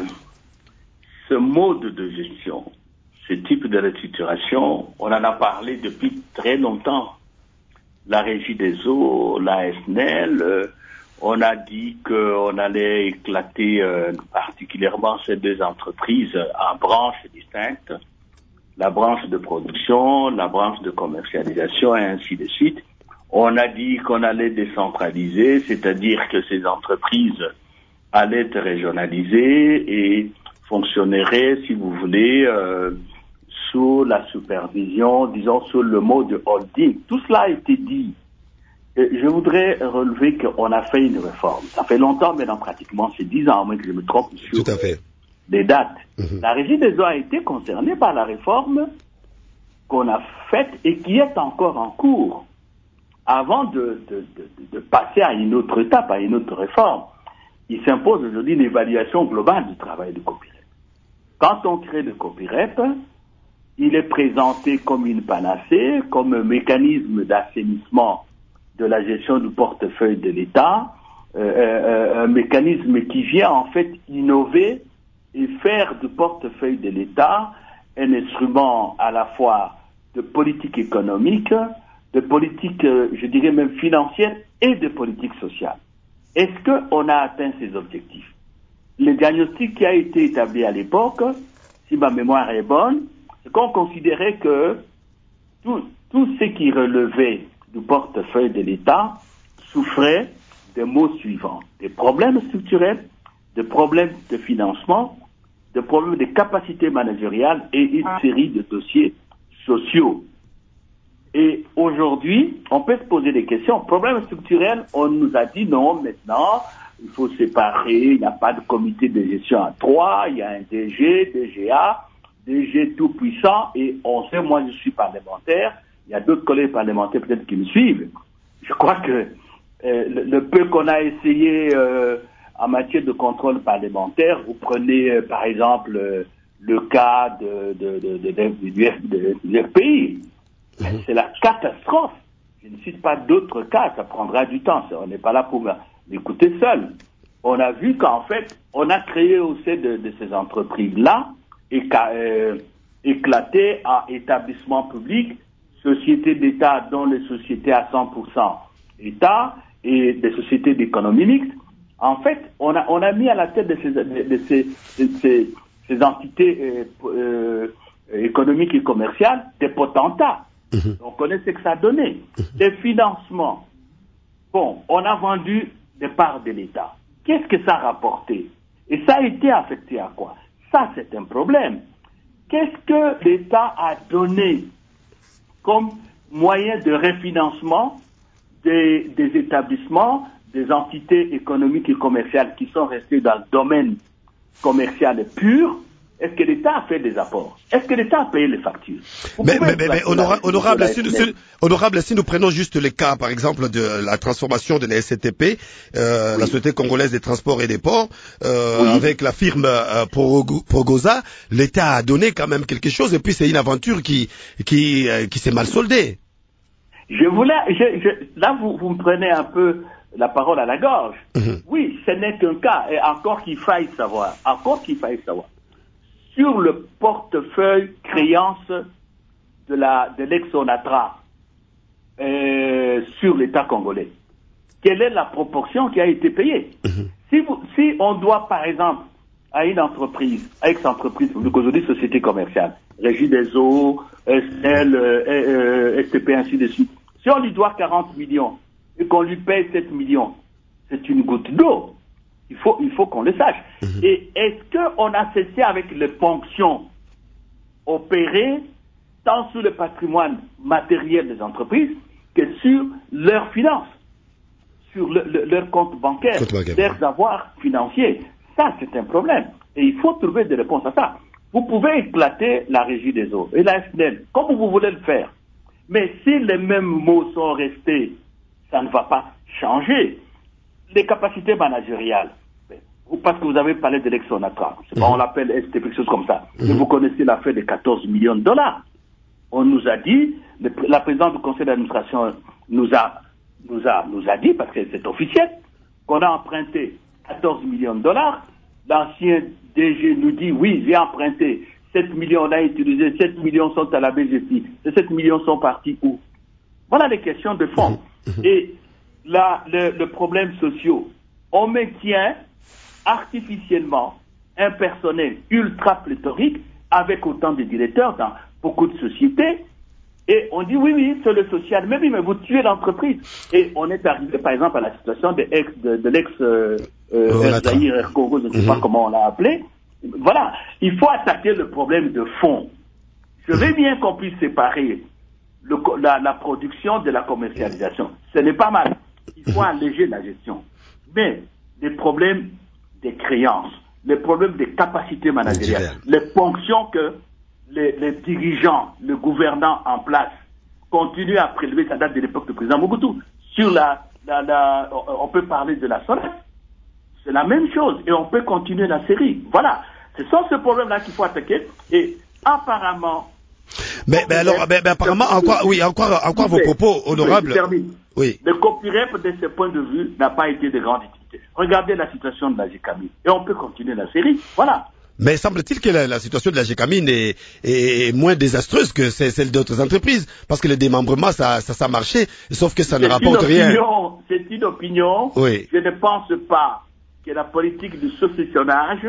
ce mode de gestion, ce type de restructuration, on en a parlé depuis très longtemps. La Régie des eaux, la S N E L, euh, on a dit qu'on allait éclater euh, particulièrement ces deux entreprises en branches distinctes, la branche de production, la branche de commercialisation et ainsi de suite. On a dit qu'on allait décentraliser, c'est-à-dire que ces entreprises allait être régionalisé et fonctionnerait, si vous voulez, euh, sous la supervision, disons, sous le mode holding. Tout cela a été dit. Et je voudrais relever qu'on a fait une réforme. Ça fait longtemps, maintenant pratiquement, c'est dix ans, à moins que je me trompe sur Tout à fait. les dates. Mm-hmm. La Régie des eaux a été concernée par la réforme qu'on a faite et qui est encore en cours avant de, de, de, de passer à une autre étape, à une autre réforme. Il s'impose aujourd'hui une évaluation globale du travail du COPIREP. Quand on crée le COPIREP, il est présenté comme une panacée, comme un mécanisme d'assainissement de la gestion du portefeuille de l'État, euh, euh, un mécanisme qui vient en fait innover et faire du portefeuille de l'État un instrument à la fois de politique économique, de politique, euh, je dirais même financière et de politique sociale. Est-ce qu'on a atteint ces objectifs? Le diagnostic qui a été établi à l'époque, si ma mémoire est bonne, c'est qu'on considérait que tout, tout ce qui relevait du portefeuille de l'État souffrait des maux suivants: des problèmes structurels, des problèmes de financement, des problèmes de capacité managériale et une série de dossiers sociaux. Et aujourd'hui, on peut se poser des questions. Problème structurel, on nous a dit non, maintenant, il faut séparer, il n'y a pas de comité de gestion à trois, il y a un D G, D G A, D G tout puissant, et on sait, moi je suis parlementaire, il y a d'autres collègues parlementaires peut-être qui me suivent. Je crois que euh, le, le peu qu'on a essayé euh, en matière de contrôle parlementaire, vous prenez euh, par exemple euh, le cas de, de, de, de, de, de, de, de pays. C'est la catastrophe. Je ne cite pas d'autres cas, ça prendra du temps, ça, on n'est pas là pour l'écouter seul. On a vu qu'en fait, on a créé au sein de, de ces entreprises-là, éca, euh, éclaté à établissements publics, sociétés d'État dont les sociétés à cent pour cent État et des sociétés d'économie mixte. En fait, on a, on a mis à la tête de ces, de, de ces, de ces, ces entités euh, euh, économiques et commerciales des potentats. Mmh. On connaît ce que ça a donné. Mmh. Les financements. Bon, on a vendu des parts de l'État. Qu'est-ce que ça a rapporté? Et ça a été affecté à quoi? Ça, c'est un problème. Qu'est-ce que l'État a donné comme moyen de refinancement des, des établissements, des entités économiques et commerciales qui sont restées dans le domaine commercial pur? Est-ce que l'État a fait des apports? Est-ce que l'État a payé les factures? Mais, mais, mais, mais honora, honorable, si, si, honorable, si nous prenons juste les cas, par exemple, de la transformation de la S C T P, euh, oui. la Société congolaise des transports et des ports, euh, oui. avec la firme euh, Progosa, l'État a donné quand même quelque chose, et puis c'est une aventure qui, qui, euh, qui s'est mal soldée. Je voulais, je, je, là vous, vous me prenez un peu la parole à la gorge. Mm-hmm. Oui, ce n'est qu'un cas, et encore qu'il faille savoir, encore qu'il faille savoir. Sur le portefeuille créance de la de l'ex-Onatra euh, sur l'État congolais, quelle est la proportion qui a été payée? Mm-hmm. Si vous, si on doit par exemple à une entreprise, à ex-entreprise, aujourd'hui société commerciale, Régie des eaux, S L, euh, euh, S T P, ainsi de suite, si on lui doit quarante millions et qu'on lui paye sept millions, c'est une goutte d'eau. Il faut, il faut qu'on le sache. Mmh. Et est-ce qu'on a cessé avec les ponctions opérées tant sur le patrimoine matériel des entreprises que sur leurs finances, sur le, le, leur compte bancaire, leurs avoirs financiers? Ça, c'est un problème. Et il faut trouver des réponses à ça. Vous pouvez éclater la Régie des eaux et la S N E L, comme vous voulez le faire. Mais si les mêmes mots sont restés, ça ne va pas changer. Les capacités managériales, parce que vous avez parlé de l'ex-Onatra, mmh. on l'appelle S T P, quelque chose comme ça. Mmh. Et vous connaissez l'affaire de quatorze millions de dollars. On nous a dit, le, la présidente du conseil d'administration nous a, nous a, nous a dit, parce que c'est officiel, qu'on a emprunté quatorze millions de dollars. L'ancien D G nous dit, oui, j'ai emprunté sept millions, on a utilisé, sept millions sont à la B G P. Ces sept millions sont partis où? Voilà les questions de fond. Mmh. Et là, le, le problème social, on maintient artificiellement un personnel ultra pléthorique avec autant de directeurs dans beaucoup de sociétés, et on dit oui, oui, c'est le social, mais oui, mais vous tuez l'entreprise. Et on est arrivé par exemple à la situation de, ex, de, de l'ex euh, euh, Zaïre Air Congo, je ne sais mm-hmm. pas comment on l'a appelé. Voilà, il faut attaquer le problème de fond. Je veux bien qu'on puisse séparer le, la, la production de la commercialisation. Ce n'est pas mal. Il faut alléger la gestion. Mais les problèmes des créances, les problèmes des capacités managériales, les fonctions que les, les dirigeants, le gouvernant en place continuent à prélever, ça date de l'époque du président Mobutu. Sur la, la, la, on peut parler de la S O N E S. C'est la même chose et on peut continuer la série. Voilà. Ce sont ces problèmes-là qu'il faut attaquer et apparemment. Mais, mais alors, mais, mais apparemment, encore, oui, encore, encore vos propos honorables. Oui. Le copyright, de ce point de vue, n'a pas été de grande utilité. Regardez la situation de la Gécamine. Et on peut continuer la série. Voilà. Mais semble-t-il que la, la situation de la Gécamine est, est moins désastreuse que celle d'autres entreprises. Parce que le démembrement, ça, ça, ça marchait, sauf que ça ne rapporte rien. C'est une opinion. Oui. Je ne pense pas que la politique du saucissonnage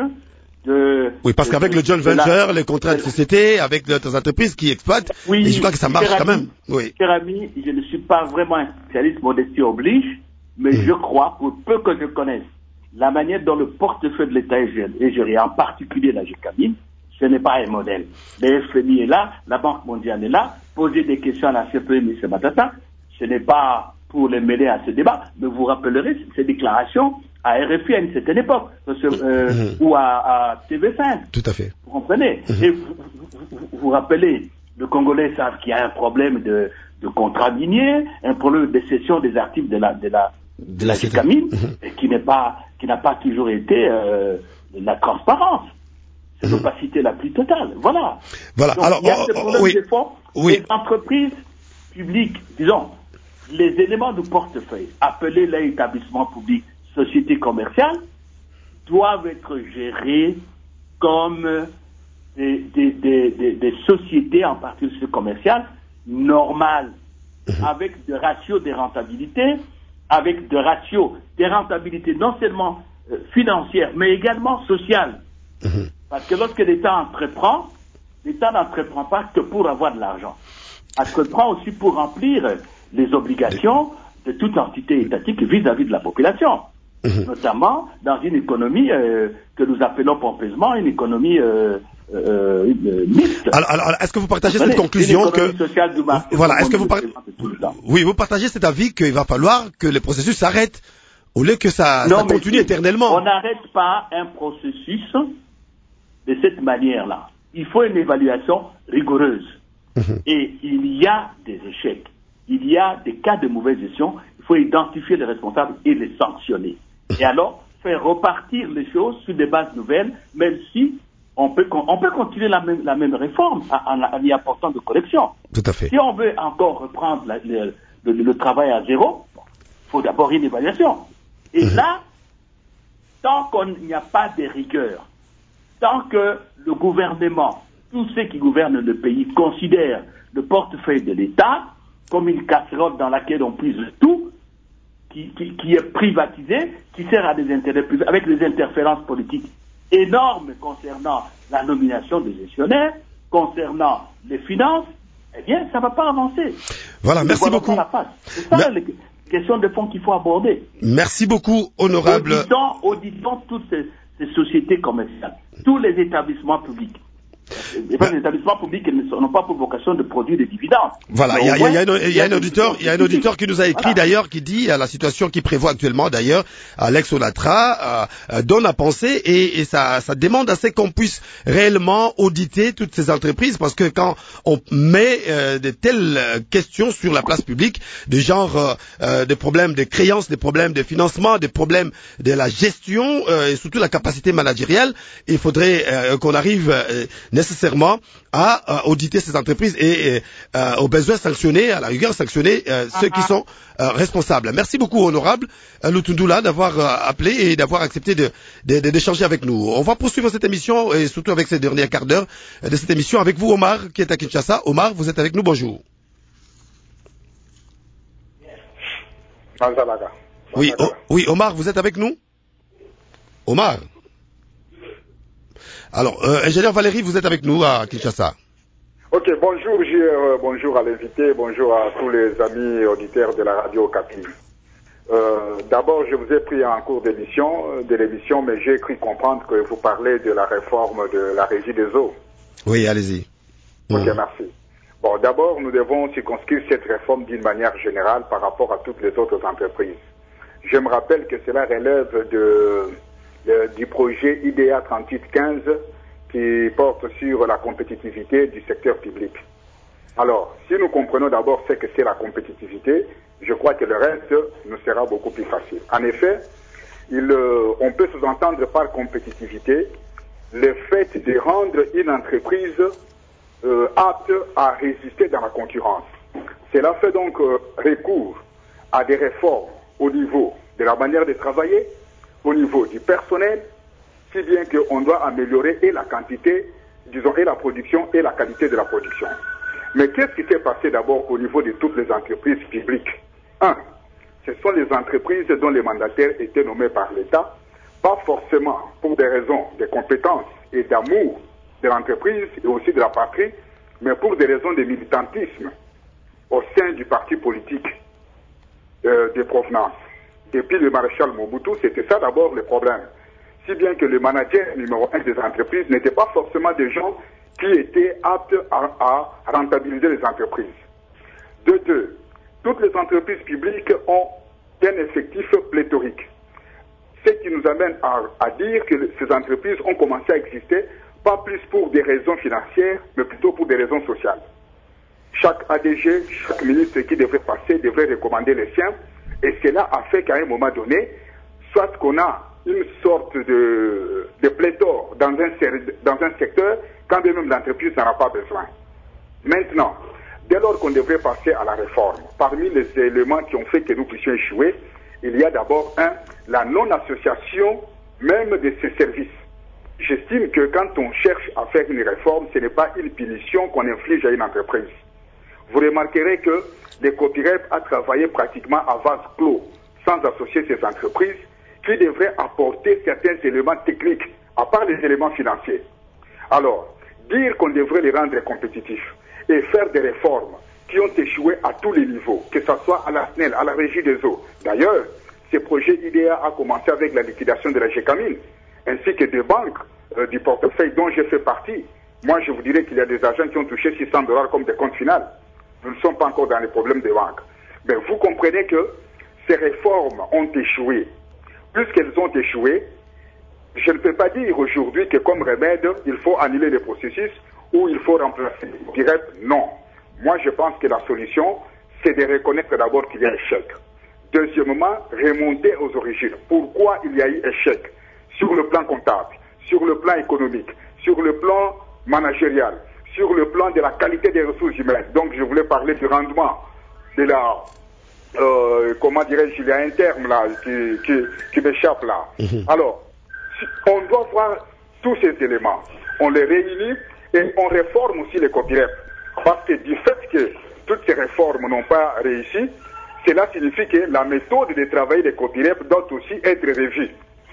De, oui, parce qu'avec le joint venture, les contrats de société, avec d'autres entreprises qui exploitent, oui, et je crois que ça marche ami, quand même. Oui. Cher ami, je ne suis pas vraiment un spécialiste, modestie oblige, mais mmh. je crois, pour peu que je connaisse, la manière dont le portefeuille de l'État est géré, en particulier la Gécamine, ce n'est pas un modèle. Le F M I est là, la Banque mondiale est là, poser des questions à la C P M, M. Matata, ce n'est pas pour les mêler à ce débat, mais vous rappellerez ces déclarations à R F I à une certaine époque, euh, mmh. ou à, à T V cinq. Tout à fait. Vous comprenez? mmh. Et vous vous, vous vous rappelez, les Congolais savent qu'il y a un problème de, de contrat minier, un problème de cession des actifs de la de la de, de la Gécamine, mmh. qui n'est pas qui n'a pas toujours été euh, la transparence. C'est mmh. l'opacité la plus totale. Voilà. Voilà. Donc, alors, il y a oh, ce problème oui. de fond. Oui. Les entreprises publiques, disons, les éléments du portefeuille, appelés les établissements publics, sociétés commerciales doivent être gérées comme des, des, des, des, des sociétés, en particulier commerciales, normales, avec des ratios de rentabilité, avec des ratios de rentabilité non seulement euh, financières, mais également sociales. Mmh. Parce que lorsque l'État entreprend, l'État n'entreprend pas que pour avoir de l'argent. Il entreprend aussi pour remplir les obligations de toute entité étatique vis-à-vis de la population. Mmh. Notamment dans une économie euh, que nous appelons pompeusement une économie euh, euh, mixte. Alors, alors, est-ce que vous partagez vous cette conclusion que voilà, est-ce que vous par... oui, vous partagez cet avis qu'il va falloir que le processus s'arrête au lieu que ça, non, ça continue si, éternellement? On n'arrête pas un processus de cette manière-là. Il faut une évaluation rigoureuse. Mmh. Et il y a des échecs. Il y a des cas de mauvaise gestion. Il faut identifier les responsables et les sanctionner. Et alors, faire repartir les choses sur des bases nouvelles, même si on peut, on peut continuer la même, la même réforme en, en y apportant de corrections. Tout à fait. Si on veut encore reprendre la, le, le, le travail à zéro, il faut d'abord une évaluation. Et mmh. là, tant qu'il n'y a pas de rigueur, tant que le gouvernement, tous ceux qui gouvernent le pays, considèrent le portefeuille de l'État comme une casserole dans laquelle on puise tout, qui, qui, qui est privatisé, qui sert à des intérêts privés, avec des interférences politiques énormes concernant la nomination des gestionnaires, concernant les finances, eh bien, ça ne va pas avancer. Voilà, Nous merci beaucoup. C'est ça Mais... les questions de fond qu'il faut aborder. Merci beaucoup, honorable. Auditons, auditons toutes ces, ces sociétés commerciales, tous les établissements publics. Les ben, établissements publics n'ont pas pour vocation de produire des dividendes. Voilà, il y a, y, a, y, a y, y a un auditeur, il y a un auditeur qui nous a écrit voilà. d'ailleurs, qui dit à la situation qui prévoit actuellement d'ailleurs, Alex Olatra euh, donne à penser et, et ça, ça demande assez qu'on puisse réellement auditer toutes ces entreprises parce que quand on met euh, de telles questions sur la place publique, de genre euh, des problèmes de créances, des problèmes de financement, des problèmes de la gestion euh, et surtout la capacité managériale, il faudrait euh, qu'on arrive euh, nécessairement à euh, auditer ces entreprises et euh, au besoin sanctionner, à la rigueur sanctionner euh, uh-huh. ceux qui sont euh, responsables. Merci beaucoup, honorable euh, Lutundula, d'avoir euh, appelé et d'avoir accepté de, de, de, d'échanger avec nous. On va poursuivre cette émission et surtout avec ces derniers quarts d'heure de cette émission avec vous, Omar, qui est à Kinshasa. Omar, vous êtes avec nous, bonjour. Oui, oh, oui, Omar, vous êtes avec nous? Omar. Alors, euh, ingénieur Valérie, vous êtes avec nous à Kinshasa. Ok, bonjour, euh, bonjour à l'invité, bonjour à tous les amis auditeurs de la radio Okapi. Euh, d'abord, je vous ai pris en cours d'émission, de l'émission, mais j'ai cru comprendre que vous parlez de la réforme de la régie des eaux. Oui, allez-y. Ok, mmh. merci. Bon, d'abord, nous devons circonscrire cette réforme d'une manière générale par rapport à toutes les autres entreprises. Je me rappelle que cela relève de... du projet I D A trente-huit quinze qui porte sur la compétitivité du secteur public. Alors, si nous comprenons d'abord ce que c'est la compétitivité, je crois que le reste nous sera beaucoup plus facile. En effet, il, euh, on peut sous-entendre par compétitivité le fait de rendre une entreprise euh, apte à résister dans la concurrence. Cela fait donc euh, recours à des réformes au niveau de la manière de travailler, au niveau du personnel, si bien qu'on doit améliorer et la quantité, disons, et la production et la qualité de la production. Mais qu'est-ce qui s'est passé d'abord au niveau de toutes les entreprises publiques? Un, ce sont les entreprises dont les mandataires étaient nommés par l'État, pas forcément pour des raisons de compétences et d'amour de l'entreprise et aussi de la patrie, mais pour des raisons de militantisme au sein du parti politique euh, de provenance. Depuis le maréchal Mobutu, c'était ça d'abord le problème. Si bien que le manager numéro un des entreprises n'était pas forcément des gens qui étaient aptes à, à rentabiliser les entreprises. De deux, toutes les entreprises publiques ont un effectif pléthorique. Ce qui nous amène à, à dire que ces entreprises ont commencé à exister, pas plus pour des raisons financières, mais plutôt pour des raisons sociales. Chaque A D G, chaque ministre qui devrait passer, devrait recommander les siens. Et cela a fait qu'à un moment donné, soit qu'on a une sorte de, de pléthore dans un, dans un secteur, quand même l'entreprise n'en a pas besoin. Maintenant, dès lors qu'on devrait passer à la réforme, parmi les éléments qui ont fait que nous puissions échouer, il y a d'abord, un, la non-association même de ces services. J'estime que quand on cherche à faire une réforme, ce n'est pas une punition qu'on inflige à une entreprise. Vous remarquerez que le COPIREP a travaillé pratiquement à vase clos, sans associer ces entreprises, qui devraient apporter certains éléments techniques, à part les éléments financiers. Alors, dire qu'on devrait les rendre compétitifs et faire des réformes qui ont échoué à tous les niveaux, que ce soit à la S N E L, à la Régie des eaux. D'ailleurs, ce projet I D A a commencé avec la liquidation de la Gécamine, ainsi que des banques euh, du portefeuille dont j'ai fait partie. Moi, je vous dirais qu'il y a des agents qui ont touché six cents dollars comme des comptes finales. Nous ne sommes pas encore dans les problèmes des banques. Mais vous comprenez que ces réformes ont échoué. Puisqu'elles ont échoué, je ne peux pas dire aujourd'hui que comme remède, il faut annuler les processus ou il faut remplacer le COPIREP. Non. Moi, je pense que la solution, c'est de reconnaître d'abord qu'il y a échec. Deuxièmement, remonter aux origines. Pourquoi il y a eu échec sur le plan comptable, sur le plan économique, sur le plan managérial, sur le plan de la qualité des ressources humaines. Donc, je voulais parler du rendement, de la, euh, comment dirais-je, il y a un terme là qui, qui, qui m'échappe là. Mm-hmm. Alors, on doit voir tous ces éléments. On les réunit et on réforme aussi les COPIREP. Parce que du fait que toutes ces réformes n'ont pas réussi, cela signifie que la méthode de travail des COPIREP doit aussi être revue.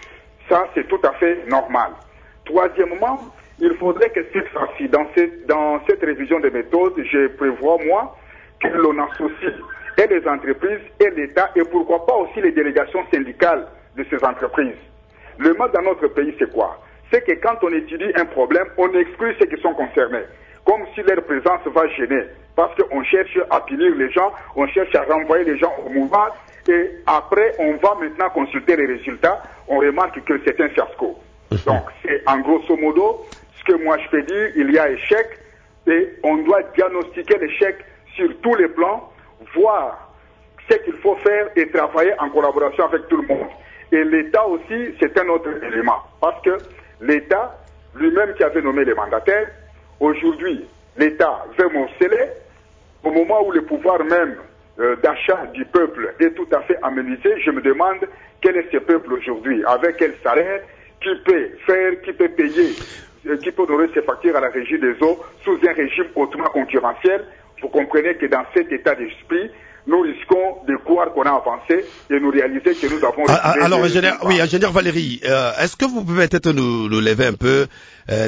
Ça, c'est tout à fait normal. Troisièmement, il faudrait que cette fois-ci, dans cette, dans cette révision des méthodes, je prévois, moi, que l'on associe et les entreprises et l'État et pourquoi pas aussi les délégations syndicales de ces entreprises. Le mal dans notre pays, c'est quoi? C'est que quand on étudie un problème, on exclut ceux qui sont concernés. Comme si leur présence va gêner. Parce qu'on cherche à punir les gens, on cherche à renvoyer les gens au mouvement, et après, on va maintenant consulter les résultats, on remarque que c'est un fiasco. Donc, c'est en grosso modo, ce que moi je peux dire, il y a échec, et on doit diagnostiquer l'échec sur tous les plans, voir ce qu'il faut faire et travailler en collaboration avec tout le monde. Et l'État aussi, c'est un autre élément. Parce que l'État, lui-même qui avait nommé les mandataires, aujourd'hui, l'État veut morceler au moment où le pouvoir même euh, d'achat du peuple est tout à fait amenuisé. Je me demande quel est ce peuple aujourd'hui, avec quel salaire, qui peut faire, qui peut payer, euh, qui peut donner ses factures à la Régie des eaux sous un régime hautement concurrentiel. Vous comprenez que dans cet état d'esprit, nous risquons de croire qu'on a avancé et nous réaliser que nous avons... Ah, alors, ingénieur, oui, ingénieur Valérie, euh, est-ce que vous pouvez peut-être nous, nous lever un peu, euh,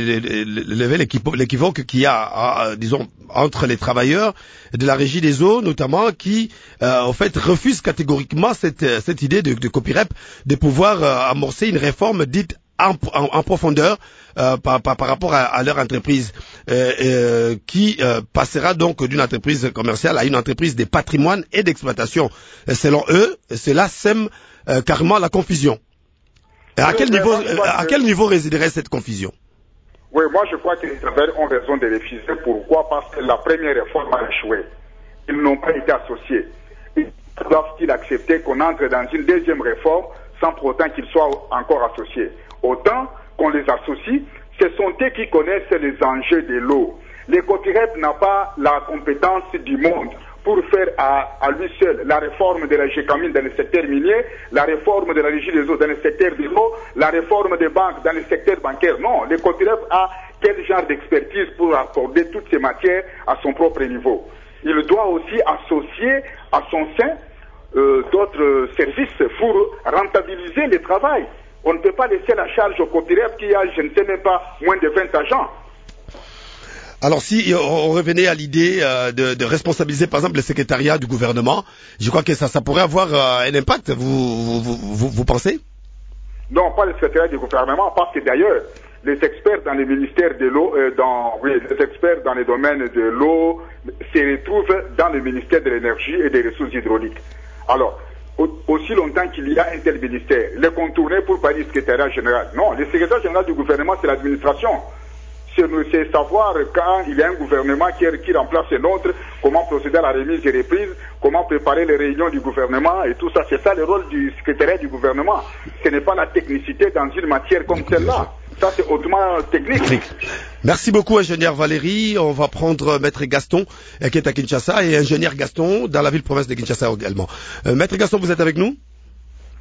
lever l'équivoque qu'il y a, euh, disons, entre les travailleurs de la Régie des eaux, notamment, qui, euh, en fait, refusent catégoriquement cette, cette idée de, de COPIREP de pouvoir euh, amorcer une réforme dite en, en, en profondeur euh, par, par, par rapport à, à leur entreprise euh, euh, qui euh, passera donc d'une entreprise commerciale à une entreprise de patrimoine et d'exploitation. Selon eux, cela sème euh, carrément la confusion. Et à, oui, quel niveau, euh, à quel niveau résiderait cette confusion? Oui, moi je crois que les travailleurs ont raison de refuser. Pourquoi? Parce que la première réforme a échoué. Ils n'ont pas été associés. Doivent-ils accepter qu'on entre dans une deuxième réforme sans pour autant qu'ils soient encore associés? Autant qu'on les associe, ce sont eux qui connaissent les enjeux de l'eau. Le COPIREP n'a pas la compétence du monde pour faire à, à lui seul la réforme de la Gécamine dans le secteur minier, la réforme de la Régie des eaux dans le secteur de l'eau, la réforme des banques dans le secteur bancaire. Non, le COPIREP a quel genre d'expertise pour accorder toutes ces matières à son propre niveau. Il doit aussi associer à son sein euh, d'autres services pour rentabiliser le travail. On ne peut pas laisser la charge au COPIREP qui a, je ne sais même pas, moins de vingt agents. Alors si on revenait à l'idée euh, de, de responsabiliser par exemple le secrétariat du gouvernement, je crois que ça, ça pourrait avoir euh, un impact, vous, vous, vous, vous pensez? Non, pas le secrétariat du gouvernement, parce que d'ailleurs, les experts dans les ministères de l'eau, euh, dans, oui, les experts dans les domaines de l'eau se retrouvent dans le ministère de l'énergie et des ressources hydrauliques. Alors, aussi longtemps qu'il y a un tel ministère, le contourner pour parler du secrétariat général. Non, le secrétaire général du gouvernement, c'est l'administration. C'est savoir quand il y a un gouvernement qui, qui remplace un autre, comment procéder à la remise et reprise, comment préparer les réunions du gouvernement et tout ça. C'est ça le rôle du secrétariat du gouvernement. Ce n'est pas la technicité dans une matière comme celle-là. Ça, c'est hautement technique. Merci beaucoup, ingénieur Valérie. On va prendre Maître Gaston, qui est à Kinshasa, et ingénieur Gaston, dans la ville-province de Kinshasa également. Euh, Maître Gaston, vous êtes avec nous?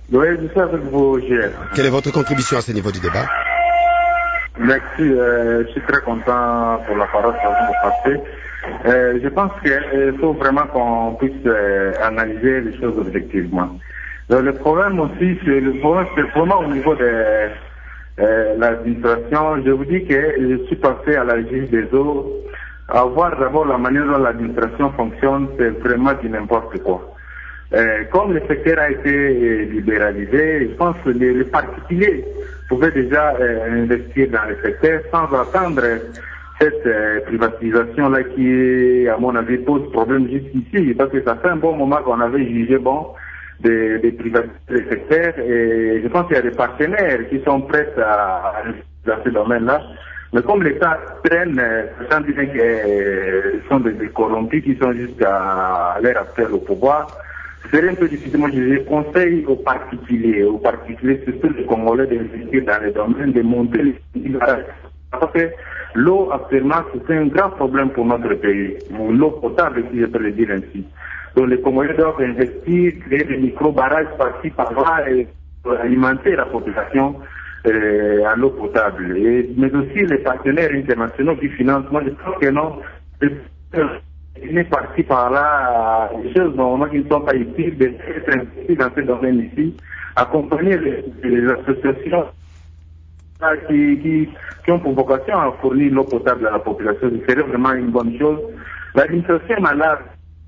Oui, je suis avec vous, G R. Quelle est votre contribution à ce niveau du débat? Merci, euh, je suis très content pour la parole que vous passez. Euh, je pense qu'il faut vraiment qu'on puisse euh, analyser les choses objectivement. Donc, le problème aussi, c'est le problème, c'est vraiment au niveau de euh, l'administration. Je vous dis que je suis passé à la Régie des eaux. À voir d'abord la manière dont l'administration fonctionne, c'est vraiment du n'importe quoi. Euh, comme le secteur a été euh, libéralisé, je pense que les, les particuliers pouvaient déjà euh, investir dans le secteur sans attendre cette euh, privatisation-là qui, à mon avis, pose problème jusqu'ici, parce que ça fait un bon moment qu'on avait jugé bon de, de privatiser le secteur, et je pense qu'il y a des partenaires qui sont prêts à, à dans ce domaine-là. Mais comme l'État traîne, sachant bien qu'ils euh, sont des, des corrompus qui sont jusqu'à l'heure actuelle au pouvoir, c'est un peu difficile. Moi, je conseille aux particuliers, aux particuliers, surtout les Congolais, d'investir dans les domaines, de monter les barrages. Parce que l'eau, actuellement, c'est un grand problème pour notre pays. L'eau potable, si je peux le dire ainsi. Donc, les Congolais doivent investir, créer des micro-barrages par-ci, par-là, et alimenter la population euh, à l'eau potable. Et, mais aussi les partenaires internationaux qui financent. Moi, je pense que non. Il est parti par là, des choses normalement qui ne sont pas utiles, d'être investis dans ce domaine ici, accompagner les, les associations qui, qui, qui ont pour vocation à fournir l'eau potable à la population. C'est vraiment une bonne chose. L'administration malade,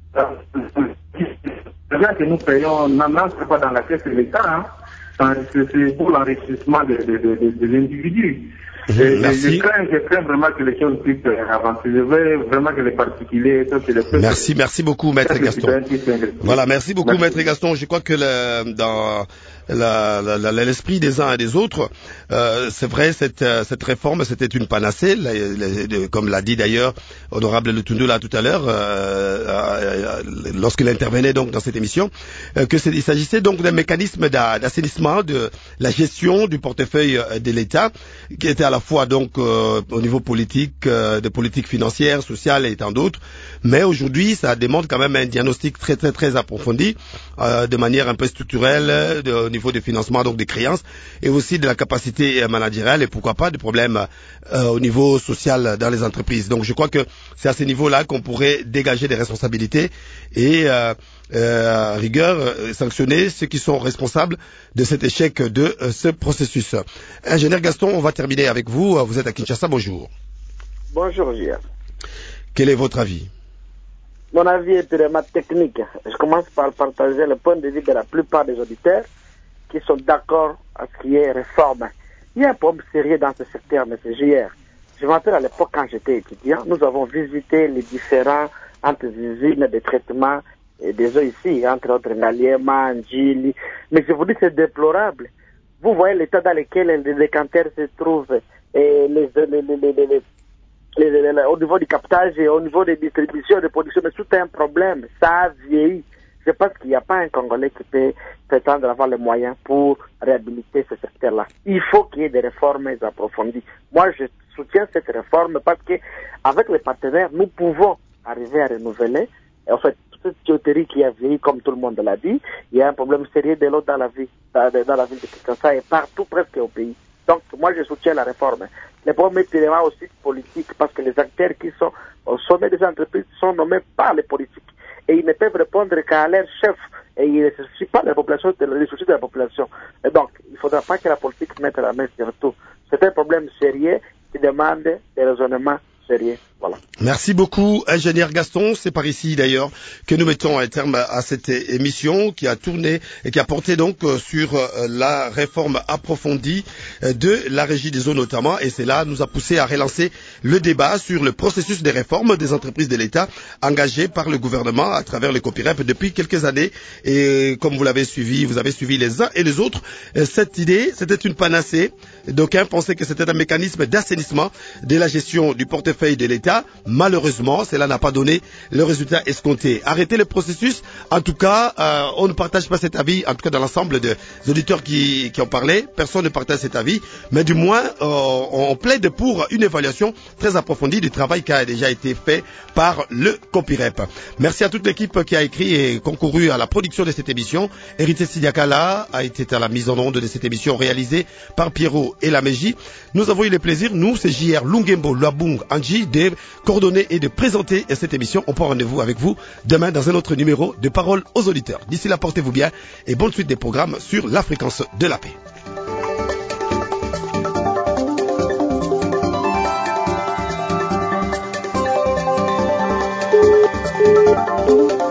là que nous payons, n'entre pas dans la caisse de l'État, hein, c'est pour l'enrichissement des de, de, de, de individus. Et, Merci. Et je, crains, je crains vraiment que les choses puissent avancer. Je veux vraiment que les particuliers... Que les merci, merci beaucoup, Maître Gaston. Voilà, merci beaucoup, merci. Maître Gaston. Je crois que le, dans la, la, la, l'esprit des uns et des autres, euh, c'est vrai, cette, cette réforme, c'était une panacée, la, la, comme l'a dit d'ailleurs Honorable Lutundu là tout à l'heure, euh, euh, lorsqu'il intervenait donc dans cette émission, euh, que c'est, il s'agissait donc d'un mécanisme d'assainissement de la gestion du portefeuille de l'État, qui était à la fois donc euh, au niveau politique, euh, de politique financière, sociale et tant d'autres, mais aujourd'hui ça demande quand même un diagnostic très très très approfondi, euh, de manière un peu structurelle, de, au niveau des financements, donc des créances, et aussi de la capacité managériale et pourquoi pas des problèmes euh, au niveau social dans les entreprises. Donc je crois que c'est à ce niveau-là qu'on pourrait dégager des responsabilités et euh, euh, à rigueur euh, sanctionner ceux qui sont responsables de cet échec de euh, ce processus. Ingénieur Gaston, on va terminer avec vous. Vous êtes à Kinshasa, bonjour. Bonjour, Gilles. Quel est votre avis? Mon avis est vraiment technique. Je commence par partager le point de vue de la plupart des auditeurs qui sont d'accord à ce qui est réforme. Il y a un problème sérieux dans ce secteur, M. J R. Je me rappelle à l'époque quand j'étais étudiant, nous avons visité les différents entre usines de traitement des eaux ici, entre autres Ngaliema, Njili. Mais je vous dis, c'est déplorable. Vous voyez l'état dans lequel les décanteurs se trouvent, et les, les, les, les, les, les, les, les, au niveau du captage et au niveau des distributions, de production, mais tout est un problème. Ça a vieilli. Je pense qu'il n'y a pas un Congolais qui peut prétendre avoir les moyens pour réhabiliter ce secteur-là. Il faut qu'il y ait des réformes approfondies. Moi, je soutiens cette réforme parce que, avec les partenaires, nous pouvons arriver à renouveler. Et en fait, toute cette tuyauterie qui a vieilli, comme tout le monde l'a dit, il y a un problème sérieux de l'eau dans la ville, dans, dans la ville de Kinshasa et partout presque au pays. Donc, moi, je soutiens la réforme. Le problème est élément aussi politique parce que les acteurs qui sont au sommet des entreprises sont nommés par les politiques. Et ils ne peuvent répondre qu'à leur chef. Et ils ne soucient pas de la population, les soucis de la population. Et donc, il ne faudra pas que la politique mette la main sur tout. C'est un problème sérieux qui demande des raisonnements sérieux. Voilà. Merci beaucoup, ingénieur Gaston. C'est par ici d'ailleurs que nous mettons un terme à cette émission qui a tourné et qui a porté donc sur la réforme approfondie de la régie des eaux notamment. Et cela nous a poussé à relancer le débat sur le processus des réformes des entreprises de l'État engagées par le gouvernement à travers le COPIREP depuis quelques années. Et comme vous l'avez suivi, vous avez suivi les uns et les autres, cette idée, c'était une panacée. D'aucuns pensaient que c'était un mécanisme d'assainissement de la gestion du portefeuille de l'État l'État. Malheureusement, cela n'a pas donné le résultat escompté. Arrêtez le processus. En tout cas, euh, on ne partage pas cet avis, en tout cas dans l'ensemble des auditeurs qui, qui ont parlé. Personne ne partage cet avis. Mais du moins, euh, on plaide pour une évaluation très approfondie du travail qui a déjà été fait par le COPIREP. Merci à toute l'équipe qui a écrit et concouru à la production de cette émission. Héritier Sidiakala a été à la mise en onde de cette émission réalisée par Pierrot et Lameji. Nous avons eu le plaisir, nous, c'est J R Lungembo Luabung Anji, de coordonner et de présenter cette émission. On prend rendez-vous avec vous demain dans un autre numéro de Parole aux auditeurs. D'ici là, portez-vous bien et bonne suite des programmes sur la fréquence de la paix. Thank you.